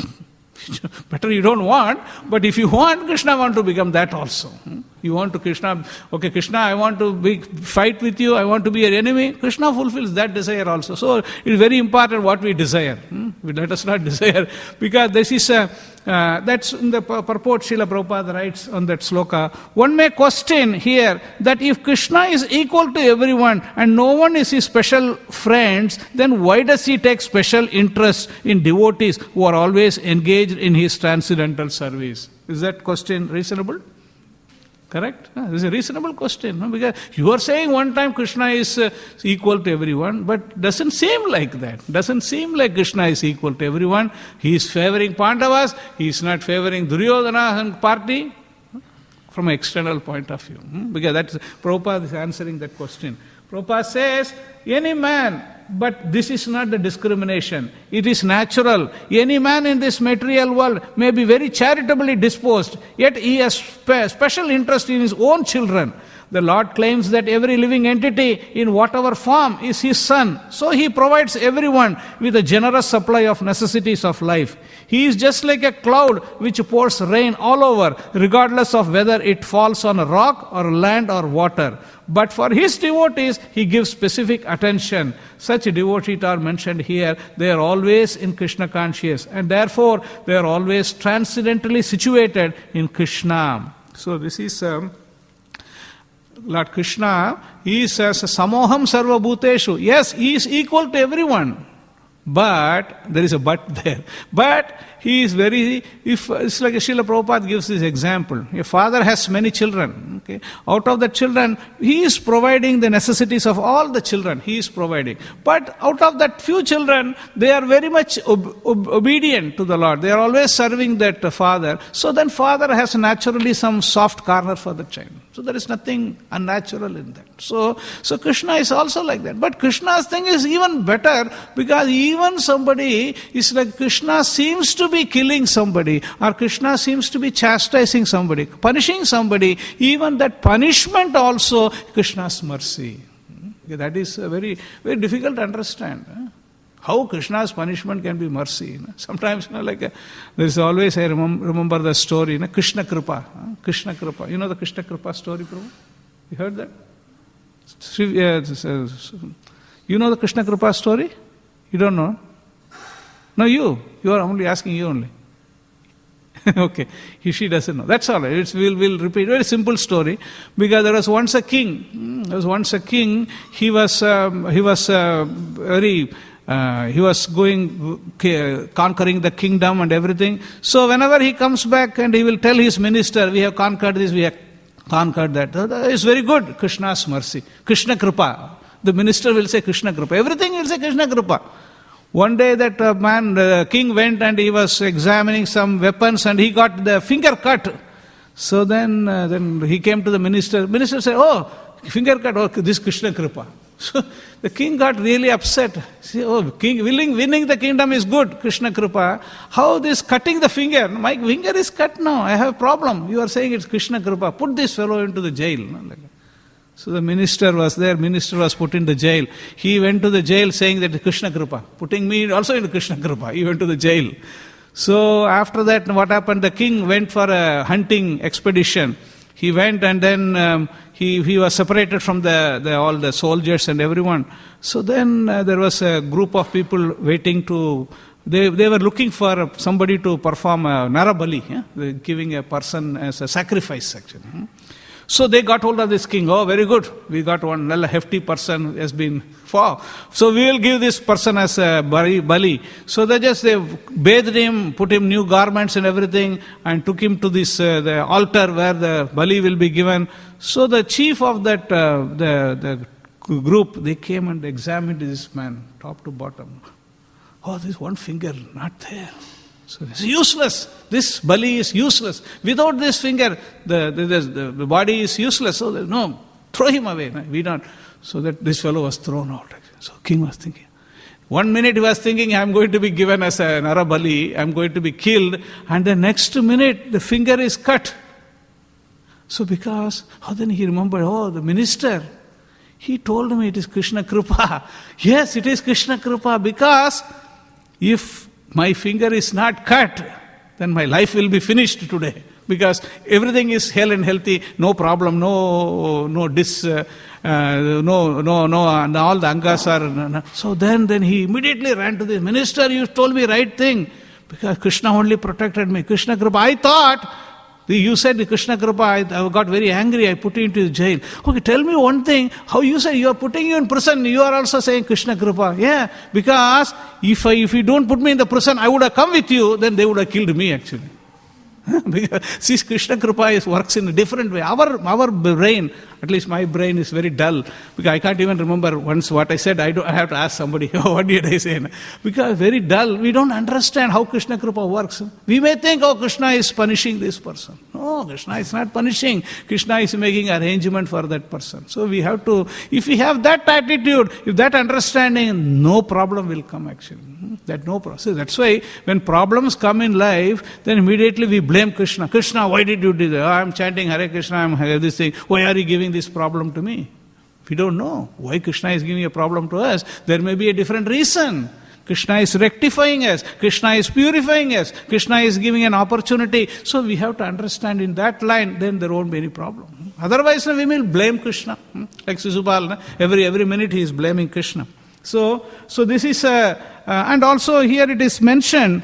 better you don't want, but if you want, Krishna want to become that also. You want to Krishna, okay, Krishna, I want to be, fight with you, I want to be your enemy. Krishna fulfills that desire also. So it is very important what we desire. Hmm? Let us not desire, because this is a, uh, that's in the purport Srila Prabhupada writes on that sloka. One may question here that if Krishna is equal to everyone and no one is his special friends, then why does he take special interest in devotees who are always engaged in his transcendental service? Is that question reasonable? Correct? Uh, this is a reasonable question. No? Because you are saying one time Krishna is uh, equal to everyone, but doesn't seem like that. Doesn't seem like Krishna is equal to everyone. He is favoring Pandavas. He is not favoring Duryodhana and party from an external point of view. Hmm? Because that's, Prabhupada is answering that question. Prabhupada says, any man, but this is not the discrimination. It is natural. Any man in this material world may be very charitably disposed, yet he has spe- special interest in his own children. The Lord claims that every living entity in whatever form is his son. So he provides everyone with a generous supply of necessities of life. He is just like a cloud which pours rain all over, regardless of whether it falls on a rock or land or water. But for his devotees, he gives specific attention. Such devotees are mentioned here. They are always in Krishna conscious, and therefore they are always transcendently situated in Krishna. So this is um, Lord Krishna. He says, Samoham sarva bhuteshu. Yes, he is equal to everyone. But, there is a but there. But, he is very, if, it's like Srila Prabhupada gives this example. A father has many children. Okay? Out of the children, he is providing the necessities of all the children. He is providing. But out of that few children, they are very much ob- ob- obedient to the Lord. They are always serving that uh, father. So then father has naturally some soft corner for the child. So there is nothing unnatural in that. So, so Krishna is also like that. But Krishna's thing is even better, because even somebody is like, Krishna seems to be killing somebody, or Krishna seems to be chastising somebody, punishing somebody. Even that punishment also Krishna's mercy. That is very, very difficult to understand. How Krishna's punishment can be mercy. You know? Sometimes, you know, like, a, there is always, I remember, remember the story, you know, Krishna Kripa. Huh? Krishna Kripa. You know the Krishna Kripa story, Prabhu? You heard that? You know the Krishna Kripa story? You don't know? No, you. You are only asking you only. Okay. He, she doesn't know. That's all right. It's, we'll, we'll repeat. Very simple story. Because there was once a king. There was once a king. He was, um, he was uh, very... Uh, he was going, uh, conquering the kingdom and everything. So whenever he comes back and he will tell his minister, we have conquered this, we have conquered that. It's very good. Krishna's mercy. Krishna Kripa. The minister will say Krishna Kripa. Everything will say Krishna Kripa. One day that uh, man, the king went and he was examining some weapons and he got the finger cut. So then, uh, then he came to the minister. Minister said, oh, finger cut, oh, this Krishna Kripa. So the king got really upset. See, oh, king winning, winning the kingdom is good, Krishna Kripa. How this cutting the finger? My finger is cut now. I have a problem. You are saying it's Krishna Kripa. Put this fellow into the jail. So the minister was there. Minister was put in the jail. He went to the jail saying that Krishna Kripa. Putting me also into Krishna Kripa. He went to the jail. So after that, what happened? The king went for a hunting expedition. He went and then um, he he was separated from the, the all the soldiers and everyone. So then uh, there was a group of people waiting to, they they were looking for somebody to perform a Narabali, yeah? Giving a person as a sacrifice actually. Hmm? So they got hold of this king. Oh, very good. We got one hefty person who has been for. So we will give this person as a bali. So they just they bathed him, put him new garments and everything, and took him to this uh, the altar where the bali will be given. So the chief of that uh, the the group, they came and examined this man top to bottom. Oh, there's one finger not there. So it's useless. This bali is useless. Without this finger, the, the, the, the body is useless. So no, throw him away. We don't. So that this fellow was thrown out. So king was thinking. One minute he was thinking, I'm going to be given as a Narabali, I'm going to be killed. And the next minute, the finger is cut. So because, oh, then he remembered, oh, the minister, he told me it is Krishna Kripa. Yes, it is Krishna Kripa, because if my finger is not cut, then my life will be finished today. Because everything is hale and healthy, no problem, no no dis, uh, uh, no no no, and all the angas are. No. So then, then he immediately ran to the minister. You told me right thing, because Krishna only protected me. Krishna Kripa. I thought you said Krishna Kripa. I, I got very angry. I put you into jail. Okay, tell me one thing. How you say you are putting you in prison? You are also saying Krishna Kripa. Yeah, because if I, if you don't put me in the prison, I would have come with you. Then they would have killed me actually. Because see, Krishna Kripa is, works in a different way. Our our brain, at least my brain, is very dull. Because I can't even remember once what I said. I don't. I have to ask somebody, oh, what did I say? Because very dull. We don't understand how Krishna Kripa works. We may think, oh, Krishna is punishing this person. No, Krishna is not punishing. Krishna is making arrangement for that person. So we have to, if we have that attitude, if that understanding, no problem will come actually. That no problem. So that's why when problems come in life, then immediately we blame Krishna. Krishna, why did you do that? Oh, I'm chanting Hare Krishna, I'm having this thing. Why are you giving this problem to me? We don't know why Krishna is giving a problem to us. There may be a different reason. Krishna is rectifying us. Krishna is purifying us. Krishna is giving an opportunity. So we have to understand in that line, then there won't be any problem. Otherwise, we will blame Krishna. Like Sisupal, every, every minute he is blaming Krishna. So, so this is, a, uh, and also here it is mentioned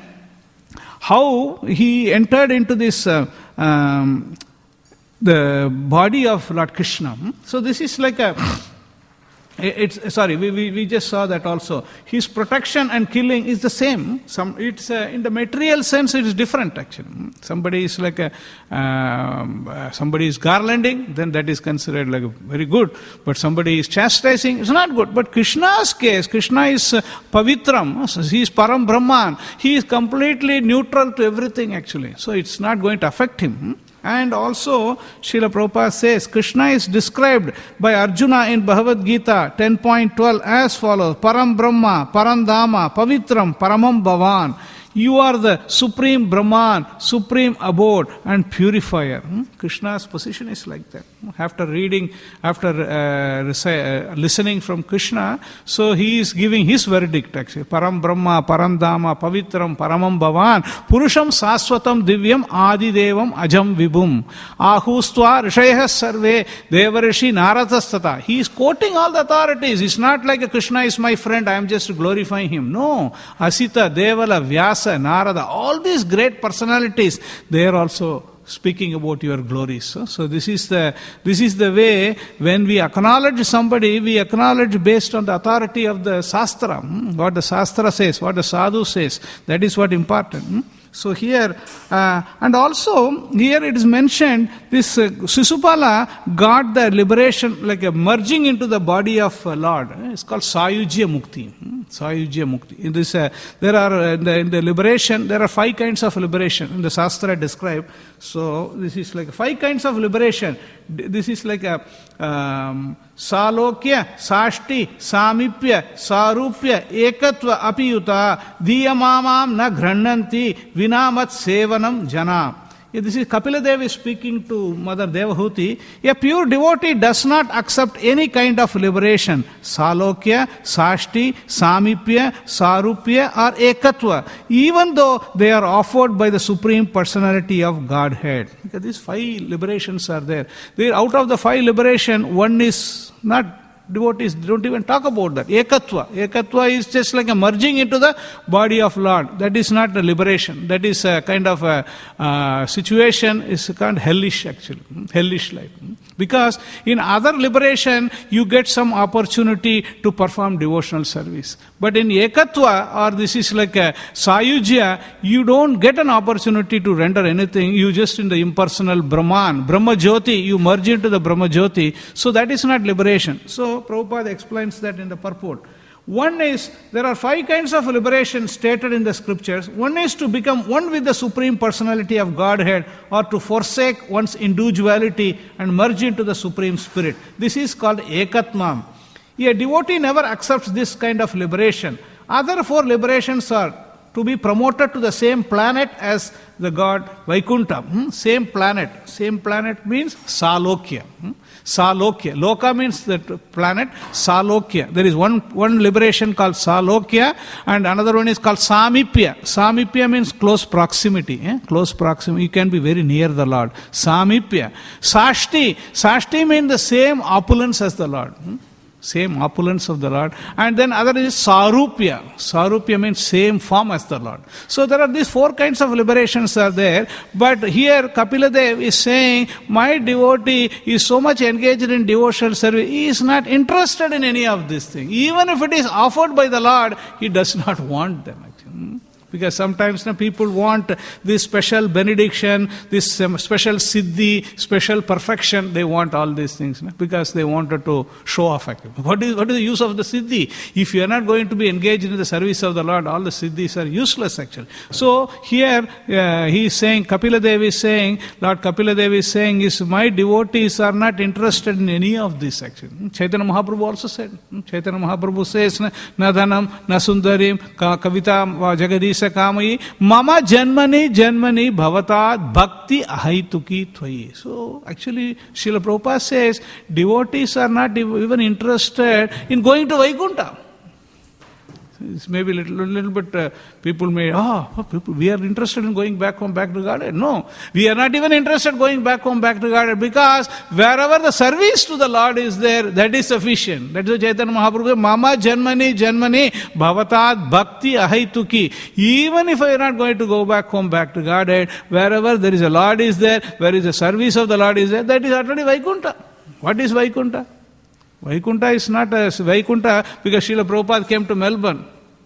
how he entered into this, uh, um, the body of Lord Krishna. So this is like a, It's sorry, we, we, we just saw that also. His protection and killing is the same. Some it's uh, in the material sense it is different actually. Somebody is like a um, uh, somebody is garlanding, then that is considered like a very good. But somebody is chastising, it's not good. But Krishna's case, Krishna is uh, pavitram. So he is Param Brahman. He is completely neutral to everything actually. So it's not going to affect him. And also, Srila Prabhupada says, Krishna is described by Arjuna in Bhagavad Gita ten point twelve as follows: Param Brahma, Parandama, Pavitram, Paramam Bhavan. You are the supreme Brahman, supreme abode and purifier. Hmm? Krishna's position is like that. After reading, after uh, reci- uh, listening from Krishna, so he is giving his verdict actually. Param Brahma, Parandama, Pavitram, Paramam Bhavan, Purusham Saswatam Divyam Adidevam Ajam Vibhum. Ahustva Rishayah Sarve Devarishi Naratastata. He is quoting all the authorities. It's not like a Krishna is my friend, I am just glorifying him. No. Asita, Devala, Vyasa, Narada, all these great personalities, they are also speaking about your glories. So, so this is the this is the way when we acknowledge somebody, we acknowledge based on the authority of the Shastra. Hmm? What the Shastra says, what the Sadhu says, that is what important. Hmm? So here, uh, and also here it is mentioned, this uh, Sisupala got the liberation, like a merging into the body of uh, Lord. It's called Sayujya Mukti. Hmm? Sayujya Mukti. In this, uh, there are, uh, in, the, in the liberation, there are five kinds of liberation in the Shastra described. So this is like five kinds of liberation. This is like a um, Salokya, Sashti, Samipya, Sarupya, Ekatva, Apiyuta, Diyamamam na Ghrannanti, Vinamat Sevanam Jana. This is Kapila Dev is speaking to Mother Devahuti. A pure devotee does not accept any kind of liberation. Salokya, Sashti, Samipya, Sarupya or Ekatva. Even though they are offered by the Supreme Personality of Godhead. Because these five liberations are there. They, out of the five liberation, one is not... Devotees don't even talk about that. Ekatva. Ekatva is just like a merging into the body of Lord. That is not a liberation. That is a kind of a uh, situation, is kind of hellish actually. Hellish life. Because in other liberation, you get some opportunity to perform devotional service. But in Ekatva, or this is like a Sayujya, you don't get an opportunity to render anything. You just in the impersonal Brahman, Brahma Jyoti, you merge into the Brahma Jyoti. So that is not liberation. So Prabhupada explains that in the purport. One is, there are five kinds of liberation stated in the scriptures. One is to become one with the Supreme Personality of Godhead, or to forsake one's individuality and merge into the Supreme Spirit. This is called Ekatmam. A devotee never accepts this kind of liberation. Other four liberations are to be promoted to the same planet as the god Vaikuntha. Hmm? Same planet. Same planet means Salokya. Hmm? Salokya. Loka means that planet. Salokya. There is one, one liberation called Salokya, and another one is called Samipya. Samipya means close proximity. Eh? Close proximity. You can be very near the Lord. Samipya. Sashti. Sashti means the same opulence as the Lord. Hmm? Same opulence of the Lord. And then other is Sarupya. Sarupya means same form as the Lord. So there are these four kinds of liberations are there. But here Kapila Dev is saying, my devotee is so much engaged in devotional service, he is not interested in any of these things. Even if it is offered by the Lord, he does not want them actually. Because sometimes you know, people want this special benediction, this um, special siddhi, special perfection. They want all these things you know, because they wanted to show off. What is, what is the use of the siddhi? If you are not going to be engaged in the service of the Lord, all the siddhis are useless actually. So here uh, he is saying, Kapila Dev is saying, Lord Kapila Dev is saying, is my devotees are not interested in any of this actually. Chaitanya Mahaprabhu also said. Chaitanya Mahaprabhu says, na dhanam, na sundarim, kavita jagadis Kamayi, mama janmani janmani bhavatad bhakti ahaituki tvai. So actually Srila Prabhupada says devotees are not even interested in going to Vaikuntha. It's maybe a little, little bit, uh, people may, ah, oh, people, we are interested in going back home, back to Godhead. No, we are not even interested in going back home, back to Godhead, because wherever the service to the Lord is there, that is sufficient. That is what Chaitanya Mahaprabhu said, Mama janmani janmani bhavatad bhakti ahaituki. Even if I am not going to go back home, back to Godhead, wherever there is a Lord is there, where is the service of the Lord is there, that is utterly Vaikuntha. What is Vaikuntha? Vaikuntha is not a Vaikuntha because Srila Prabhupada came to Melbourne.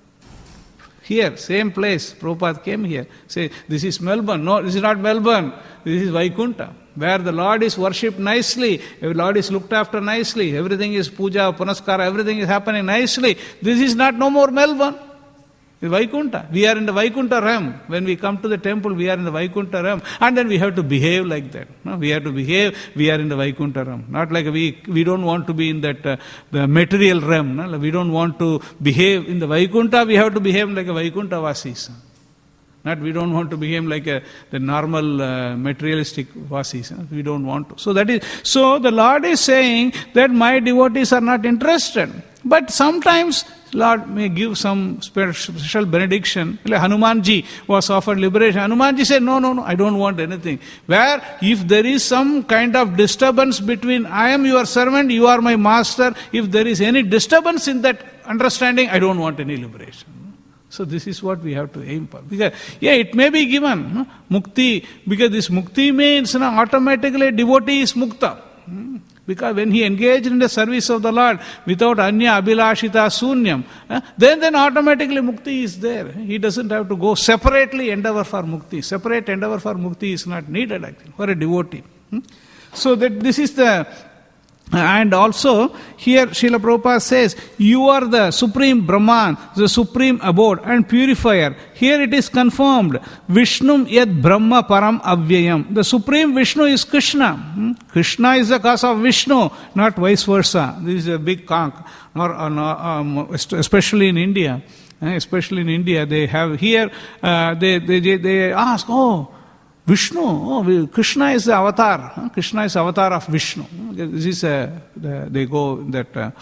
Here, same place, Prabhupada came here. Say, this is Melbourne. No, this is not Melbourne. This is Vaikuntha, where the Lord is worshipped nicely, the Lord is looked after nicely, everything is puja, punaskara, everything is happening nicely. This is not no more Melbourne. It's Vaikuntha. We are in the Vaikuntha realm. When we come to the temple, we are in the Vaikuntha realm. And then we have to behave like that. No? We have to behave, we are in the Vaikuntha realm. Not like we we don't want to be in that uh, the material realm. No? We don't want to behave in the Vaikuntha, we have to behave like a Vaikuntha Vasis. Not we don't want to behave like a, the normal uh, materialistic Vasis. No? We don't want to. So that is so the Lord is saying that my devotees are not interested. But sometimes Lord may give some special benediction. Like Hanumanji was offered liberation. Hanumanji said, no, no, no, I don't want anything. Where if there is some kind of disturbance between I am your servant, you are my master, if there is any disturbance in that understanding, I don't want any liberation. So this is what we have to aim for. Because, yeah, it may be given, no? Mukti, because this mukti means, no, automatically devotee is mukta. Hmm? Because when he engaged in the service of the Lord without anya abhilashita sunyam, eh, then then automatically mukti is there. He doesn't have to go separately endeavor for mukti. Separate endeavor for mukti is not needed actually for a devotee. Hmm? So that this is the... And also, here Srila Prabhupada says, you are the supreme Brahman, the supreme abode and purifier. Here it is confirmed, Vishnum yad Brahma param avyayam. The supreme Vishnu is Krishna. Hmm? Krishna is the cause of Vishnu, not vice versa. This is a big conk, or, um, especially in India. Especially in India, they have here, uh, they, they, they ask, oh, Vishnu, oh, Krishna is the avatar. Krishna is avatar of Vishnu. This is a, they go that uh,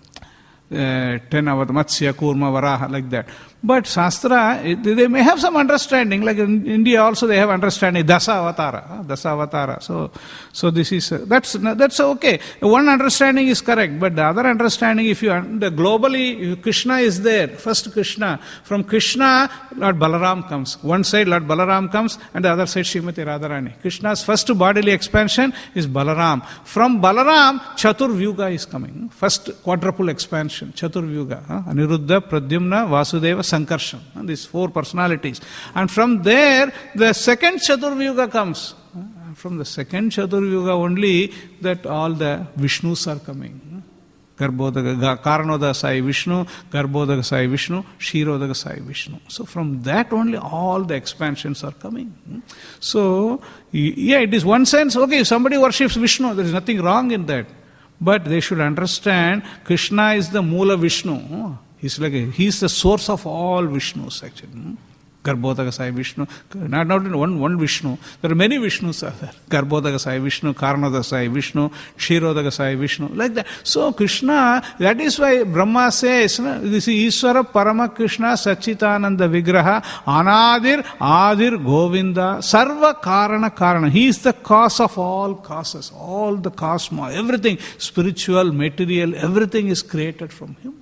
uh, ten avatar, Matsya, Kurma, Varaha, like that. But Shastra, they may have some understanding, like in India also they have understanding, Dasa Avatara, Dasa Avatara. So, so this is, uh, that's that's okay. One understanding is correct, but the other understanding, if you, the globally, if Krishna is there, first Krishna, from Krishna, Lord Balaram comes. One side Lord Balaram comes, and the other side Srimati Radharani. Krishna's first bodily expansion is Balaram. From Balaram, Chaturvyuga is coming. First quadruple expansion, Chaturvyuga. Huh? Aniruddha, Pradyumna, Vasudeva, Sankarshan, these four personalities. And from there, the second Chaturvyuga comes. From the second Chaturvyuga only, that all the Vishnus are coming. Garbhodaka, Karanodaka Sai Vishnu, Garbhodaka Sai Vishnu, Kshirodaka Sai Vishnu. So from that only all the expansions are coming. So, yeah, it is one sense, okay, if somebody worships Vishnu, there is nothing wrong in that. But they should understand, Krishna is the Mula Vishnu. He's like a, he's the source of all Vishnus actually. Garbhodaka Sai Vishnu. Not, not one, one Vishnu. There are many Vishnus are there. Garbhodaka Sai Vishnu, Karanodaka Sai Vishnu, Kshirodaka Sai Vishnu. Like that. So Krishna, that is why Brahma says, this is Ishvara Parama Krishna Sachitananda Vigraha Anadir Adir Govinda Sarva Karana Karana. He is the cause of all causes. All the cosmos, everything, spiritual, material, everything is created from him.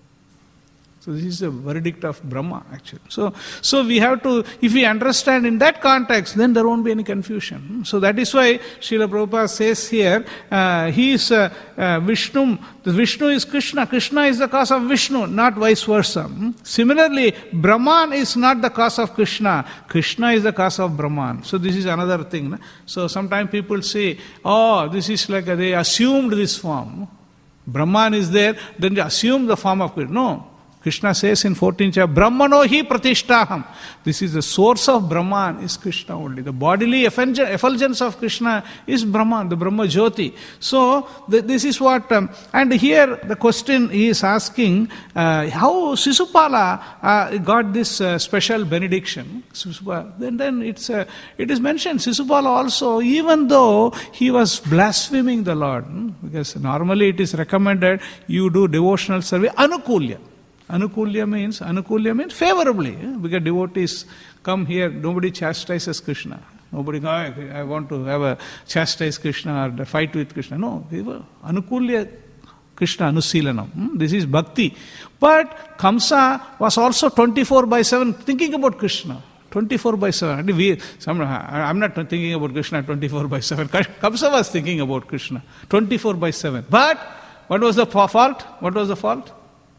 So this is a verdict of Brahma actually. So, so we have to, if we understand in that context, then there won't be any confusion. So that is why Srila Prabhupada says here, uh, he is uh, uh, Vishnu, the Vishnu is Krishna, Krishna is the cause of Vishnu, not vice versa. Similarly, Brahman is not the cause of Krishna, Krishna is the cause of Brahman. So this is another thing. So sometimes people say, oh, this is like a, they assumed this form. Brahman is there, then they assume the form of Krishna. No. Krishna says in fourteenth chapter, Brahmano hi pratishtaham. This is the source of Brahman, is Krishna only. The bodily effulgence of Krishna is Brahman, the Brahma Jyoti. So, th- this is what, um, and here the question he is asking, uh, how Sisupala uh, got this uh, special benediction. Sisupala. Then, then it's, uh, it is mentioned, Sisupala also, even though he was blaspheming the Lord, hmm? because normally it is recommended you do devotional service, anukulya. Anukulya means, anukulya means favorably. Eh? Because devotees come here, nobody chastises Krishna. Nobody, oh, I want to have a chastise Krishna or fight with Krishna. No, anukulya Krishna anusilanam. Hmm? This is bhakti. But Kamsa was also twenty-four by seven thinking about Krishna. twenty-four by seven. We, some, I'm not thinking about Krishna twenty-four by seven. Kamsa was thinking about Krishna twenty-four by seven. But what was the fault? What was the fault?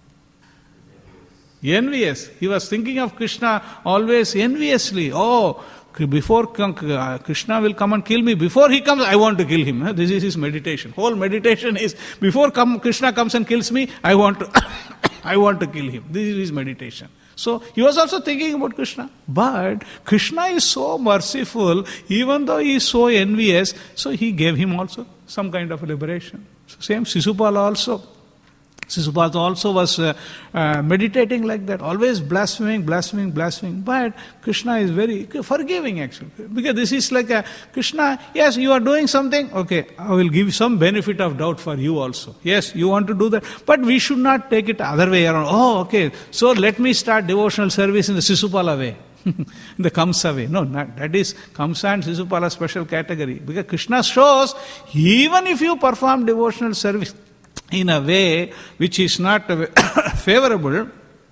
Envious. He was thinking of Krishna always enviously. Oh, before Krishna will come and kill me, before he comes, I want to kill him. This is his meditation. Whole meditation is, before come, Krishna comes and kills me, I want to, I want to kill him. This is his meditation. So he was also thinking about Krishna. But Krishna is so merciful, even though he is so envious, so he gave him also some kind of liberation. So same Shishupala also. Shishupala also was uh, uh, meditating like that, always blaspheming, blaspheming, blaspheming. But Krishna is very forgiving actually. Because this is like a, Krishna, yes, you are doing something, okay, I will give some benefit of doubt for you also. Yes, you want to do that. But we should not take it other way around. Oh, okay, so let me start devotional service in the Shishupala way. The Kamsa way. No, not, that is Kamsa and Shishupala special category. Because Krishna shows, even if you perform devotional service in a way which is not favorable,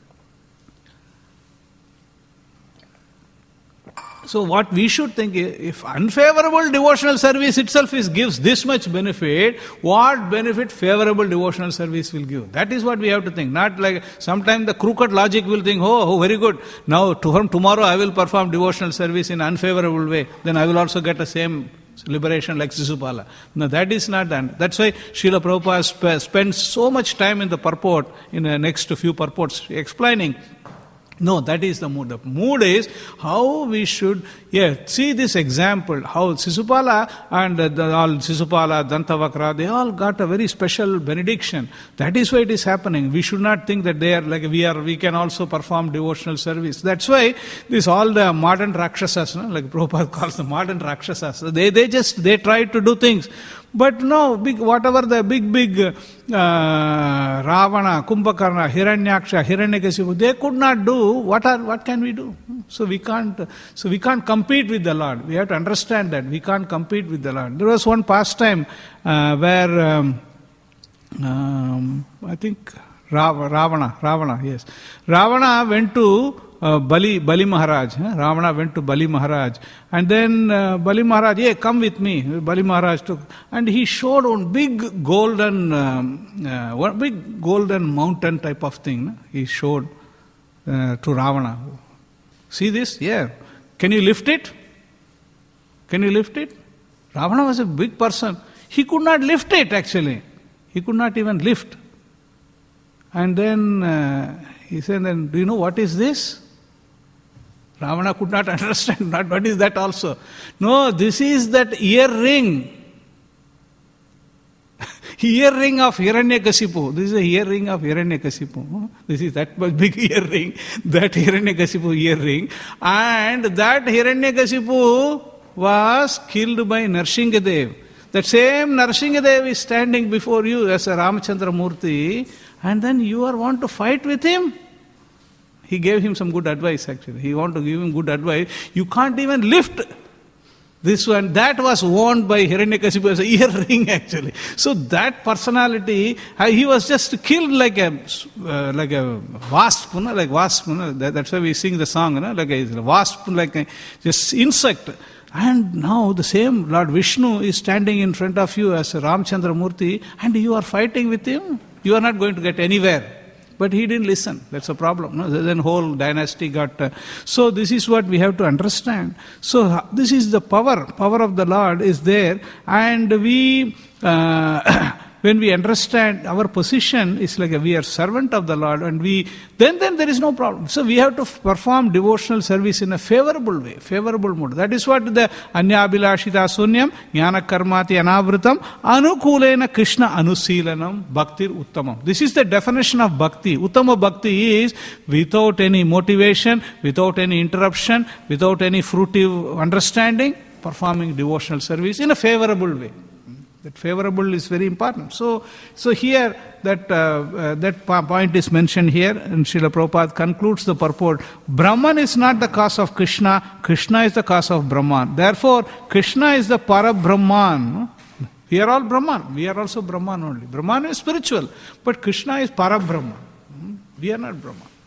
so what we should think is, if unfavorable devotional service itself is, gives this much benefit, what benefit favorable devotional service will give? That is what we have to think. Not like, sometimes the crooked logic will think, oh, oh very good, now to, tomorrow I will perform devotional service in unfavorable way, then I will also get the same liberation like Shishupala. No, that is not that. That's why Srila Prabhupada sp- spends so much time in the purport, in the next few purports, explaining. No, that is the mood. The mood is how we should, yeah, see this example, how Shishupala and uh, the, all Shishupala, Dantavakra, they all got a very special benediction. That is why it is happening. We should not think that they are like we are, we can also perform devotional service. That's why this all the modern Rakshasas, no? Like Prabhupada calls the modern Rakshasas, they, they just, they try to do things. But no, big, whatever the big, big uh, Ravana, Kumbhakarna, Hiranyaksha, Hiranyakasipu, they could not do. What are what can we do? So we can't. So we can't compete with the Lord. We have to understand that we can't compete with the Lord. There was one pastime uh, where um, um, I think Ravana, Ravana, yes, Ravana went to. Uh, Bali, Bali Maharaj, huh? Ravana went to Bali Maharaj, and then uh, Bali Maharaj, yeah, come with me. Bali Maharaj took, and he showed one big golden, um, uh, one big golden mountain type of thing. No? He showed uh, to Ravana. See this? Yeah. Can you lift it? Can you lift it? Ravana was a big person. He could not lift it actually. He could not even lift. And then uh, he said, then, do you know what is this? Ravana could not understand, not what is that also. No, this is that earring. Earring of Hiranyakasipu. This is a earring of Hiranyakasipu. This is that much big earring, that Hiranyakasipu earring. And that Hiranyakasipu was killed by Narsinghadev. That same Narsinghadev is standing before you as a Ramachandra Murti, and then you are want to fight with him? He gave him some good advice actually. He want to give him good advice. You can't even lift this one. That was worn by Hiranyakasipu as a earring actually. So that personality, he was just killed like a uh, like a wasp, you know, like wasp. You know, that, that's why we sing the song, you know, like a wasp, like a just insect. And now the same Lord Vishnu is standing in front of you as a Ramachandra Murti, and you are fighting with him. You are not going to get anywhere. But he didn't listen. That's a problem. No? Then whole dynasty got... Uh, so this is what we have to understand. So uh, this is the power. Power of the Lord is there. And we... Uh, when we understand our position is like a, we are servant of the Lord, and we then then there is no problem. So we have to perform devotional service in a favorable way, favorable mood. That is what the Anyabhilashita Sunyam, Jnana Karmati Anavritam, Anukulena Krishna Anusilanam Bhaktir Uttamam. This is the definition of bhakti. Uttama bhakti is without any motivation, without any interruption, without any fruitive understanding, performing devotional service in a favorable way. That favorable is very important. So, so here that uh, uh, that point is mentioned here, and Srila Prabhupada concludes the purport. Brahman is not the cause of Krishna. Krishna is the cause of Brahman. Therefore, Krishna is the para Brahman. We are all Brahman. We are also Brahman only. Brahman is spiritual, but Krishna is para Brahman. We are not Brahman.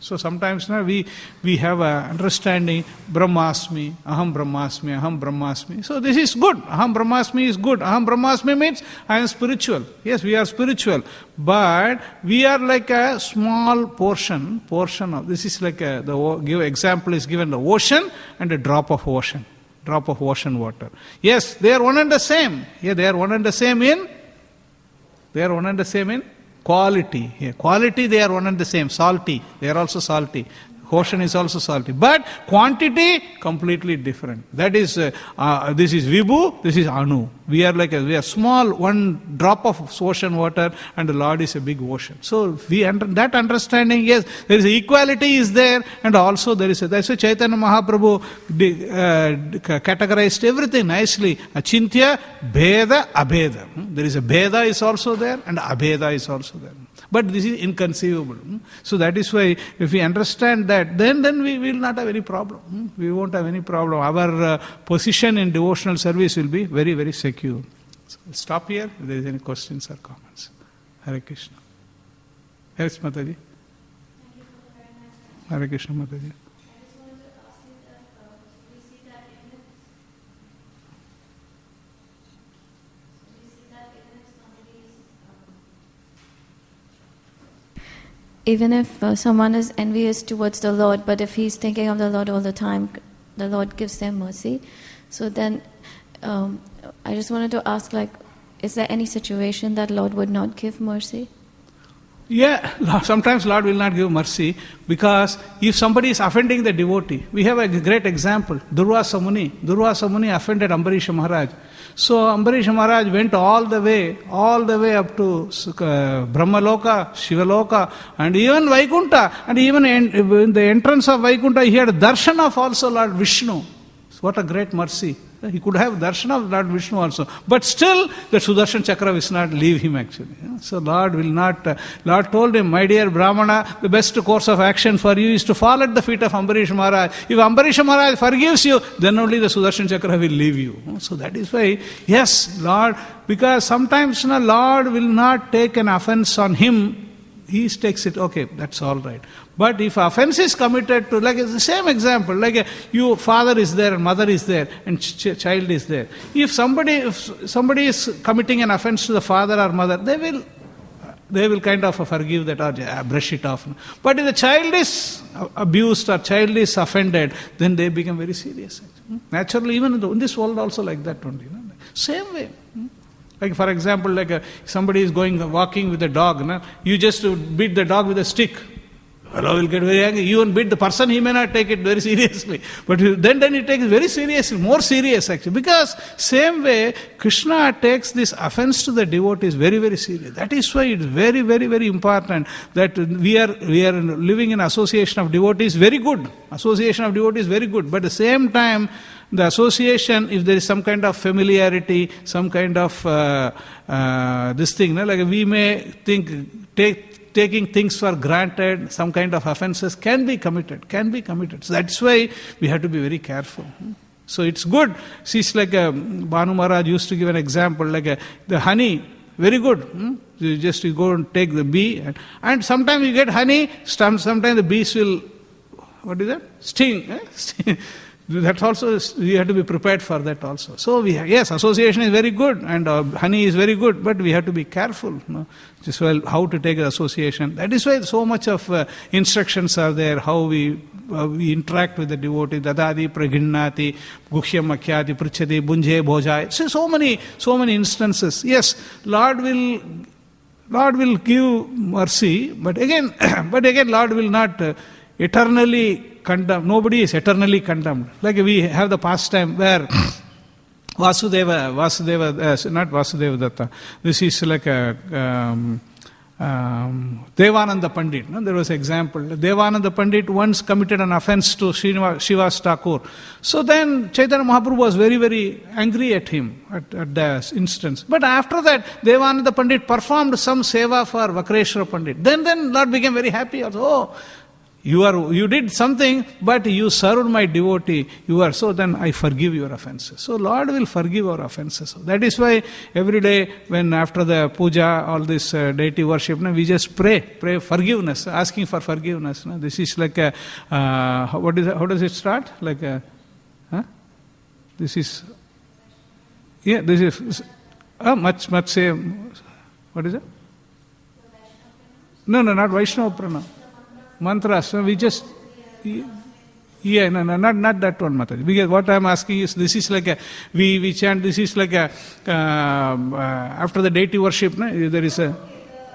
So sometimes now we we have a understanding, Brahmasmi, Aham Brahmasmi, Aham Brahmasmi. So this is good. Aham Brahmasmi is good. Aham Brahmasmi means I am spiritual. Yes, we are spiritual. But we are like a small portion, portion of, this is like a, the give example is given, the ocean and a drop of ocean. Drop of ocean water. Yes, they are one and the same. Yeah, they are one and the same in, they are one and the same in quality. Yeah, quality they are one and the same. Salty. They are also salty. Ocean is also salty. But quantity, completely different. That is, uh, uh, this is Vibhu, this is Anu. We are like a, we are small, one drop of ocean water, and the Lord is a big ocean. So we under, that understanding, yes, there is a equality is there, and also there is a, that's why Chaitanya Mahaprabhu uh, categorized everything nicely. Achintya, Bheda, Abheda. There is a Bheda is also there, and Abheda is also there. But this is inconceivable. So that is why if we understand that, then, then we will not have any problem. We won't have any problem. Our uh, position in devotional service will be very, very secure. So we'll stop here if there is any questions or comments. Hare Krishna. Yes, Mataji. Hare Krishna, Mataji. Even if uh, someone is envious towards the Lord, but if he's thinking of the Lord all the time, the Lord gives them mercy. So then, um, I just wanted to ask, like, is there any situation that Lord would not give mercy? Yeah, sometimes Lord will not give mercy, because if somebody is offending the devotee, we have a great example, Durvasa Muni. Durvasa Muni offended Ambarisha Maharaj. So Ambarisha Maharaj went all the way, all the way up to uh, Brahmaloka, Shivaloka, and even Vaikuntha. And even in, in the entrance of Vaikuntha, he had darshan of also Lord Vishnu. So what a great mercy. He could have darshan of Lord Vishnu also. But still, the Sudarshan Chakra will not leave him actually. So Lord will not, uh, Lord told him, my dear Brahmana, the best course of action for you is to fall at the feet of Ambarish Maharaj. If Ambarish Maharaj forgives you, then only the Sudarshan Chakra will leave you. So that is why, yes, Lord, because sometimes you know, Lord will not take an offense on him. He takes it, okay, that's all right. But if offense is committed to, like it's the same example, like a, you father is there and mother is there and ch- child is there. If somebody, if somebody is committing an offense to the father or mother, they will, they will kind of forgive that or brush it off. But if the child is abused or child is offended, then they become very serious. Naturally, even in this world also like that only. Same way. Like for example, like a, somebody is going walking with a dog, no? You just beat the dog with a stick. Fellow will get very angry. You even beat the person, he may not take it very seriously. But then, then he takes it very seriously, more serious actually. Because same way, Krishna takes this offense to the devotees very, very serious. That is why it's very, very, very important that we are we are living in association of devotees, very good. Association of devotees, very good. But at the same time, the association, if there is some kind of familiarity, some kind of uh, uh, this thing, no? Like we may think, take, taking things for granted, some kind of offenses can be committed, can be committed. So that's why we have to be very careful. So it's good. See, it's like a, Bhanu Maharaj used to give an example, like a, the honey, very good. Hmm? You just you go and take the bee, and, and sometimes you get honey, sometimes the bees will, what is that? Sting. Eh? Sting. That also, is, we have to be prepared for that also. So, we have, yes, association is very good and uh, honey is very good, but we have to be careful. You know, just well, how to take the association. That is why so much of uh, instructions are there, how we uh, we interact with the devotee. Dadadi, praginnati, guhyam makhyati, pruchati, bunje, bhojai. So, so many, so many instances. Yes, Lord will, Lord will give mercy, but again, but again, Lord will not uh, eternally condemned. Nobody is eternally condemned. Like we have the pastime where Vasudeva, Vasudeva, uh, not Vasudeva Datta. This is like a um, um, Devananda Pandit. No? There was an example. Devananda Pandit once committed an offense to Srinivas Thakur. So then Chaitanya Mahaprabhu was very, very angry at him at, at the instance. But after that, Devananda Pandit performed some seva for Vakreshwara Pandit. Then, then Lord became very happy. Also, oh, You are you did something, but you served my devotee. You are so then I forgive your offenses. So Lord will forgive our offenses. So that is why every day when after the puja, all this uh, deity worship, no, we just pray, pray forgiveness, asking for forgiveness. No? This is like a uh, what is how does it start? Like a huh? This is yeah. This is uh, much much say what is it? No, no, not Vaishnava Pranam. Mantras, so we just, yeah, no, no, not not that one, Mataji. Because what I'm asking is, this is like a, we, we chant, this is like a, uh, uh, after the deity worship, no, there is a,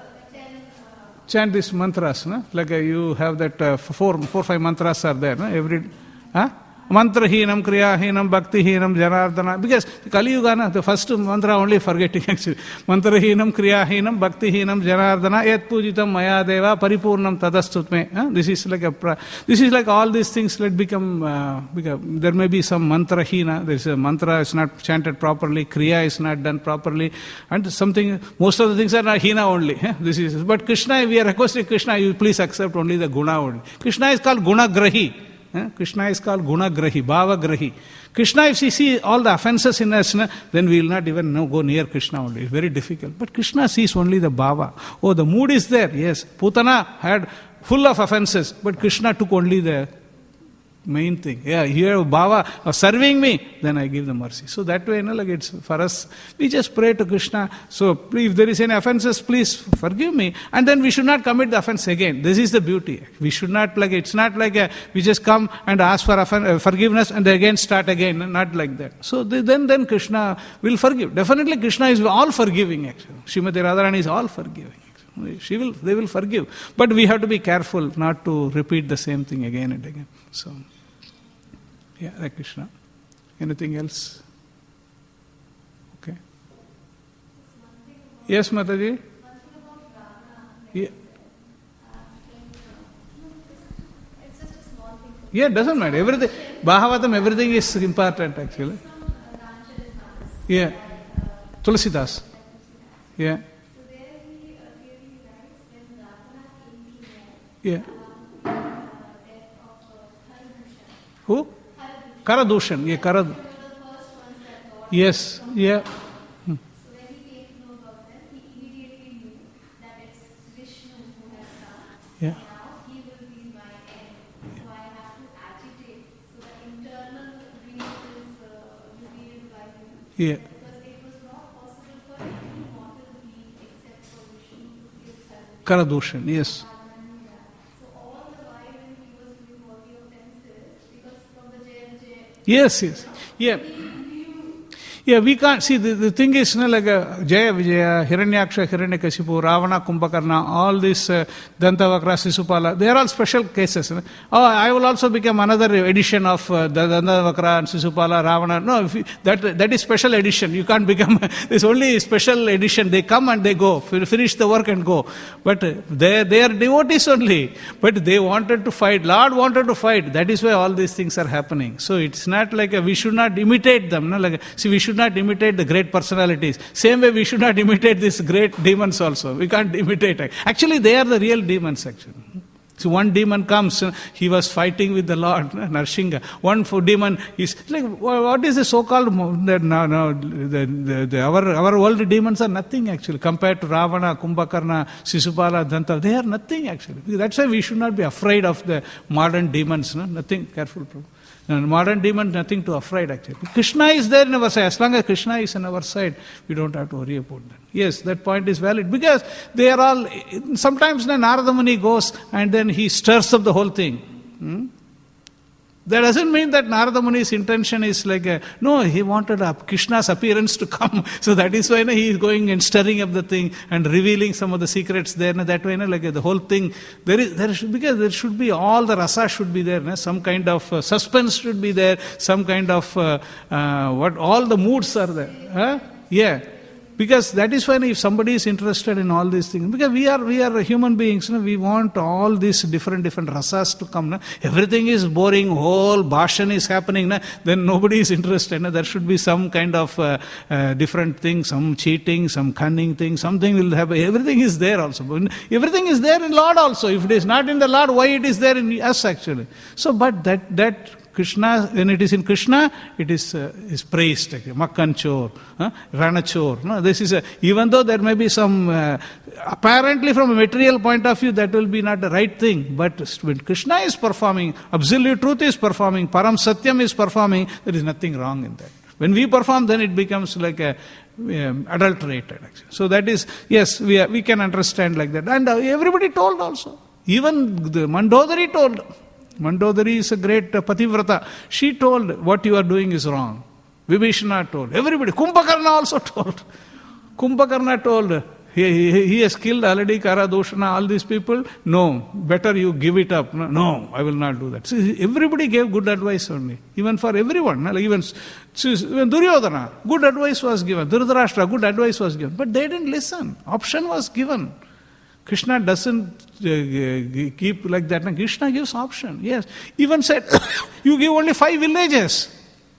chant this mantras, no? Like a, you have that, uh, four, four, five mantras are there, no? Every, huh? Mantrahinam, Kriyahinam, Bhaktihinam, Janardana. Because Kali Yuga, na, the first mantra only forgetting actually. Mantrahinam, Kriyahinam, Bhaktihinam, Janardana, Yat Pujitam, Maya Deva, Paripurnam Tadastutme. Huh? This is like a, this is like all these things let become, uh, become, there may be some mantrahina, there is a mantra is not chanted properly, Kriya is not done properly, and something, most of the things are not hina only. Huh? This is, but Krishna, we are requesting Krishna, you please accept only the guna only. Krishna is called Guna Grahi. Eh? Krishna is called Gunagrahi, Bhavagrahi. Krishna, if we see all the offenses in us, then we will not even no, go near Krishna only. It's very difficult. But Krishna sees only the Bhava. Oh, the mood is there. Yes, Putana had full of offenses, but Krishna took only the main thing. Yeah, here Bhava of serving me, then I give the mercy. So that way, you know, like it's for us, we just pray to Krishna. So if there is any offenses, please forgive me. And then we should not commit the offense again. This is the beauty. We should not like, it's not like a, we just come and ask for offen- uh, forgiveness and again start again. Not like that. So the, then, then Krishna will forgive. Definitely Krishna is all forgiving actually. Srimati Radharani is all forgiving. She will, they will forgive. But we have to be careful not to repeat the same thing again and again. So, yeah, Hare Krishna. Anything else? Okay. Yes, Mataji? Yeah. Yeah, it doesn't matter. Everything, Bhagavatam, everything is important actually. Yeah. Tulsidas. Yeah. Yeah. Who? Karadushan. Yeah, Karad. Yes. Yeah. Hmm. Yeah. Yeah. Karadushan. Yes. Yes, yes. Yeah. Yeah, we can't see the, the thing is, you know, like uh, Jaya Vijaya, Hiranyaksha, Hiranyakashipu, Ravana, Kumbhakarna, all these uh, Dantavakra, Sisupala, they are all special cases. You know? Oh, I will also become another edition of uh, Dantavakra and Sisupala, Ravana. No, if you, that that is special edition. You can't become, there's only special edition. They come and they go, finish the work and go. But uh, they, they are devotees only. But they wanted to fight. Lord wanted to fight. That is why all these things are happening. So it's not like a, we should not imitate them. No? Like, see, we should not imitate the great personalities. Same way we should not imitate these great demons also. We can't imitate. Actually, they are the real demons actually. So one demon comes, he was fighting with the Lord, Narsingha. One demon is like, what is the so-called, no, no, the, the, the, our, our world demons are nothing actually compared to Ravana, Kumbhakarna, Sisupala, Danta. They are nothing actually. That's why we should not be afraid of the modern demons. No? Nothing, careful, Prabhu. And modern demon, nothing to afraid actually. Krishna is there in our side. As long as Krishna is on our side, we don't have to worry about that. Yes, that point is valid. Because they are all, sometimes Narada Muni goes and then he stirs up the whole thing. Hmm? That doesn't mean that Narada Muni's intention is like, a, no, he wanted a, Krishna's appearance to come. So that is why no, he is going and stirring up the thing and revealing some of the secrets there. No, that way, no, like the whole thing, there is, there should, because there should be, all the rasa should be there. No? Some kind of uh, suspense should be there. Some kind of, uh, uh, what, all the moods are there. Huh? Yeah. Because that is why if somebody is interested in all these things, because we are we are human beings, you know, we want all these different different rasas to come. No? Everything is boring, whole bhashan is happening, no? Then nobody is interested. No? There should be some kind of uh, uh, different thing, some cheating, some cunning thing, something will happen. Everything is there also. Everything is there in Lord also. If it is not in the Lord, why it is there in us actually? So, but that that Krishna, when it is in Krishna, it is uh, is praised. Makkanchor, huh? Ranachor. No, this is a, even though there may be some, uh, apparently from a material point of view, that will be not the right thing. But when Krishna is performing, absolute truth is performing, Param Satyam is performing, there is nothing wrong in that. When we perform, then it becomes like a um, adulterated. Actually. So that is, yes, we are, we can understand like that. And uh, everybody told also. Even the Mandodari told. Mandodari is a great uh, Pativrata. She told, what you are doing is wrong. Vibhishana told. Everybody. Kumbhakarna also told. Kumbhakarna told, he, he, he has killed already Karadoshana, all these people. No, better you give it up. No, no, I will not do that. See, everybody gave good advice only. Even for everyone. Like even, even Duryodhana, good advice was given. Dhritarashtra, good advice was given. But they didn't listen. Option was given. Krishna doesn't uh, keep like that. No, Krishna gives option. Yes. Even said, you give only five villages.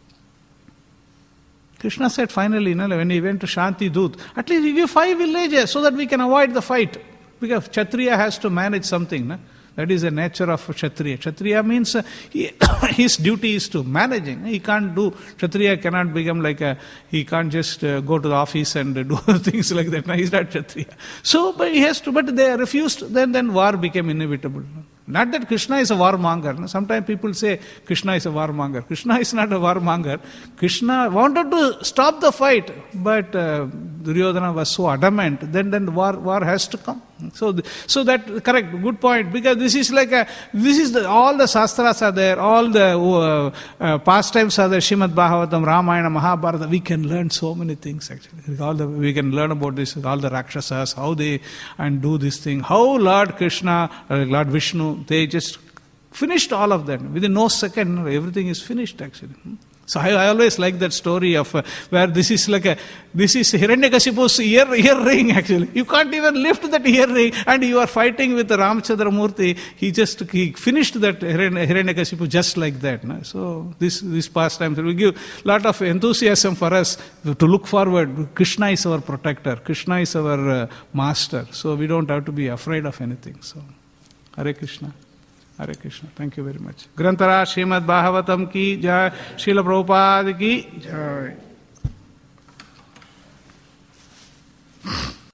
Krishna said finally, you know, when he went to Shanti Dut, at least you give five villages so that we can avoid the fight. Because Kshatriya has to manage something. No? That is the nature of Kshatriya. Kshatriya means uh, he, his duty is to managing. He can't do, Kshatriya cannot become like a, he can't just uh, go to the office and uh, do things like that. No, he's not Kshatriya. So, but he has to, but they refused, then, then war became inevitable. Not that Krishna is a warmonger. No? Sometimes people say Krishna is a warmonger. Krishna is not a warmonger. Krishna wanted to stop the fight, but uh, Duryodhana was so adamant, then, then war, war has to come. So, so that, correct, good point, because this is like a, this is the, all the Shastras are there, all the uh, uh, pastimes are there, Srimad Bhagavatam, Ramayana, Mahabharata, we can learn so many things actually. All the, we can learn about this, all the Rakshasas, how they and do this thing, how Lord Krishna, uh, Lord Vishnu, they just finished all of that. Within no second, everything is finished actually. So I, I always like that story of uh, where this is like a, this is Hiranyakashipu's ear, earring actually. You can't even lift that earring and you are fighting with Ramchandra Murthy. He just, he finished that Hiranyakashipu just like that. No? So this, this pastime will give a lot of enthusiasm for us to look forward. Krishna is our protector. Krishna is our uh, master. So we don't have to be afraid of anything. So, Hare Krishna. Hare Krishna. Thank you very much. Grantara Srimad Bhagavatam ki jai. Srila Prabhupada ki jai.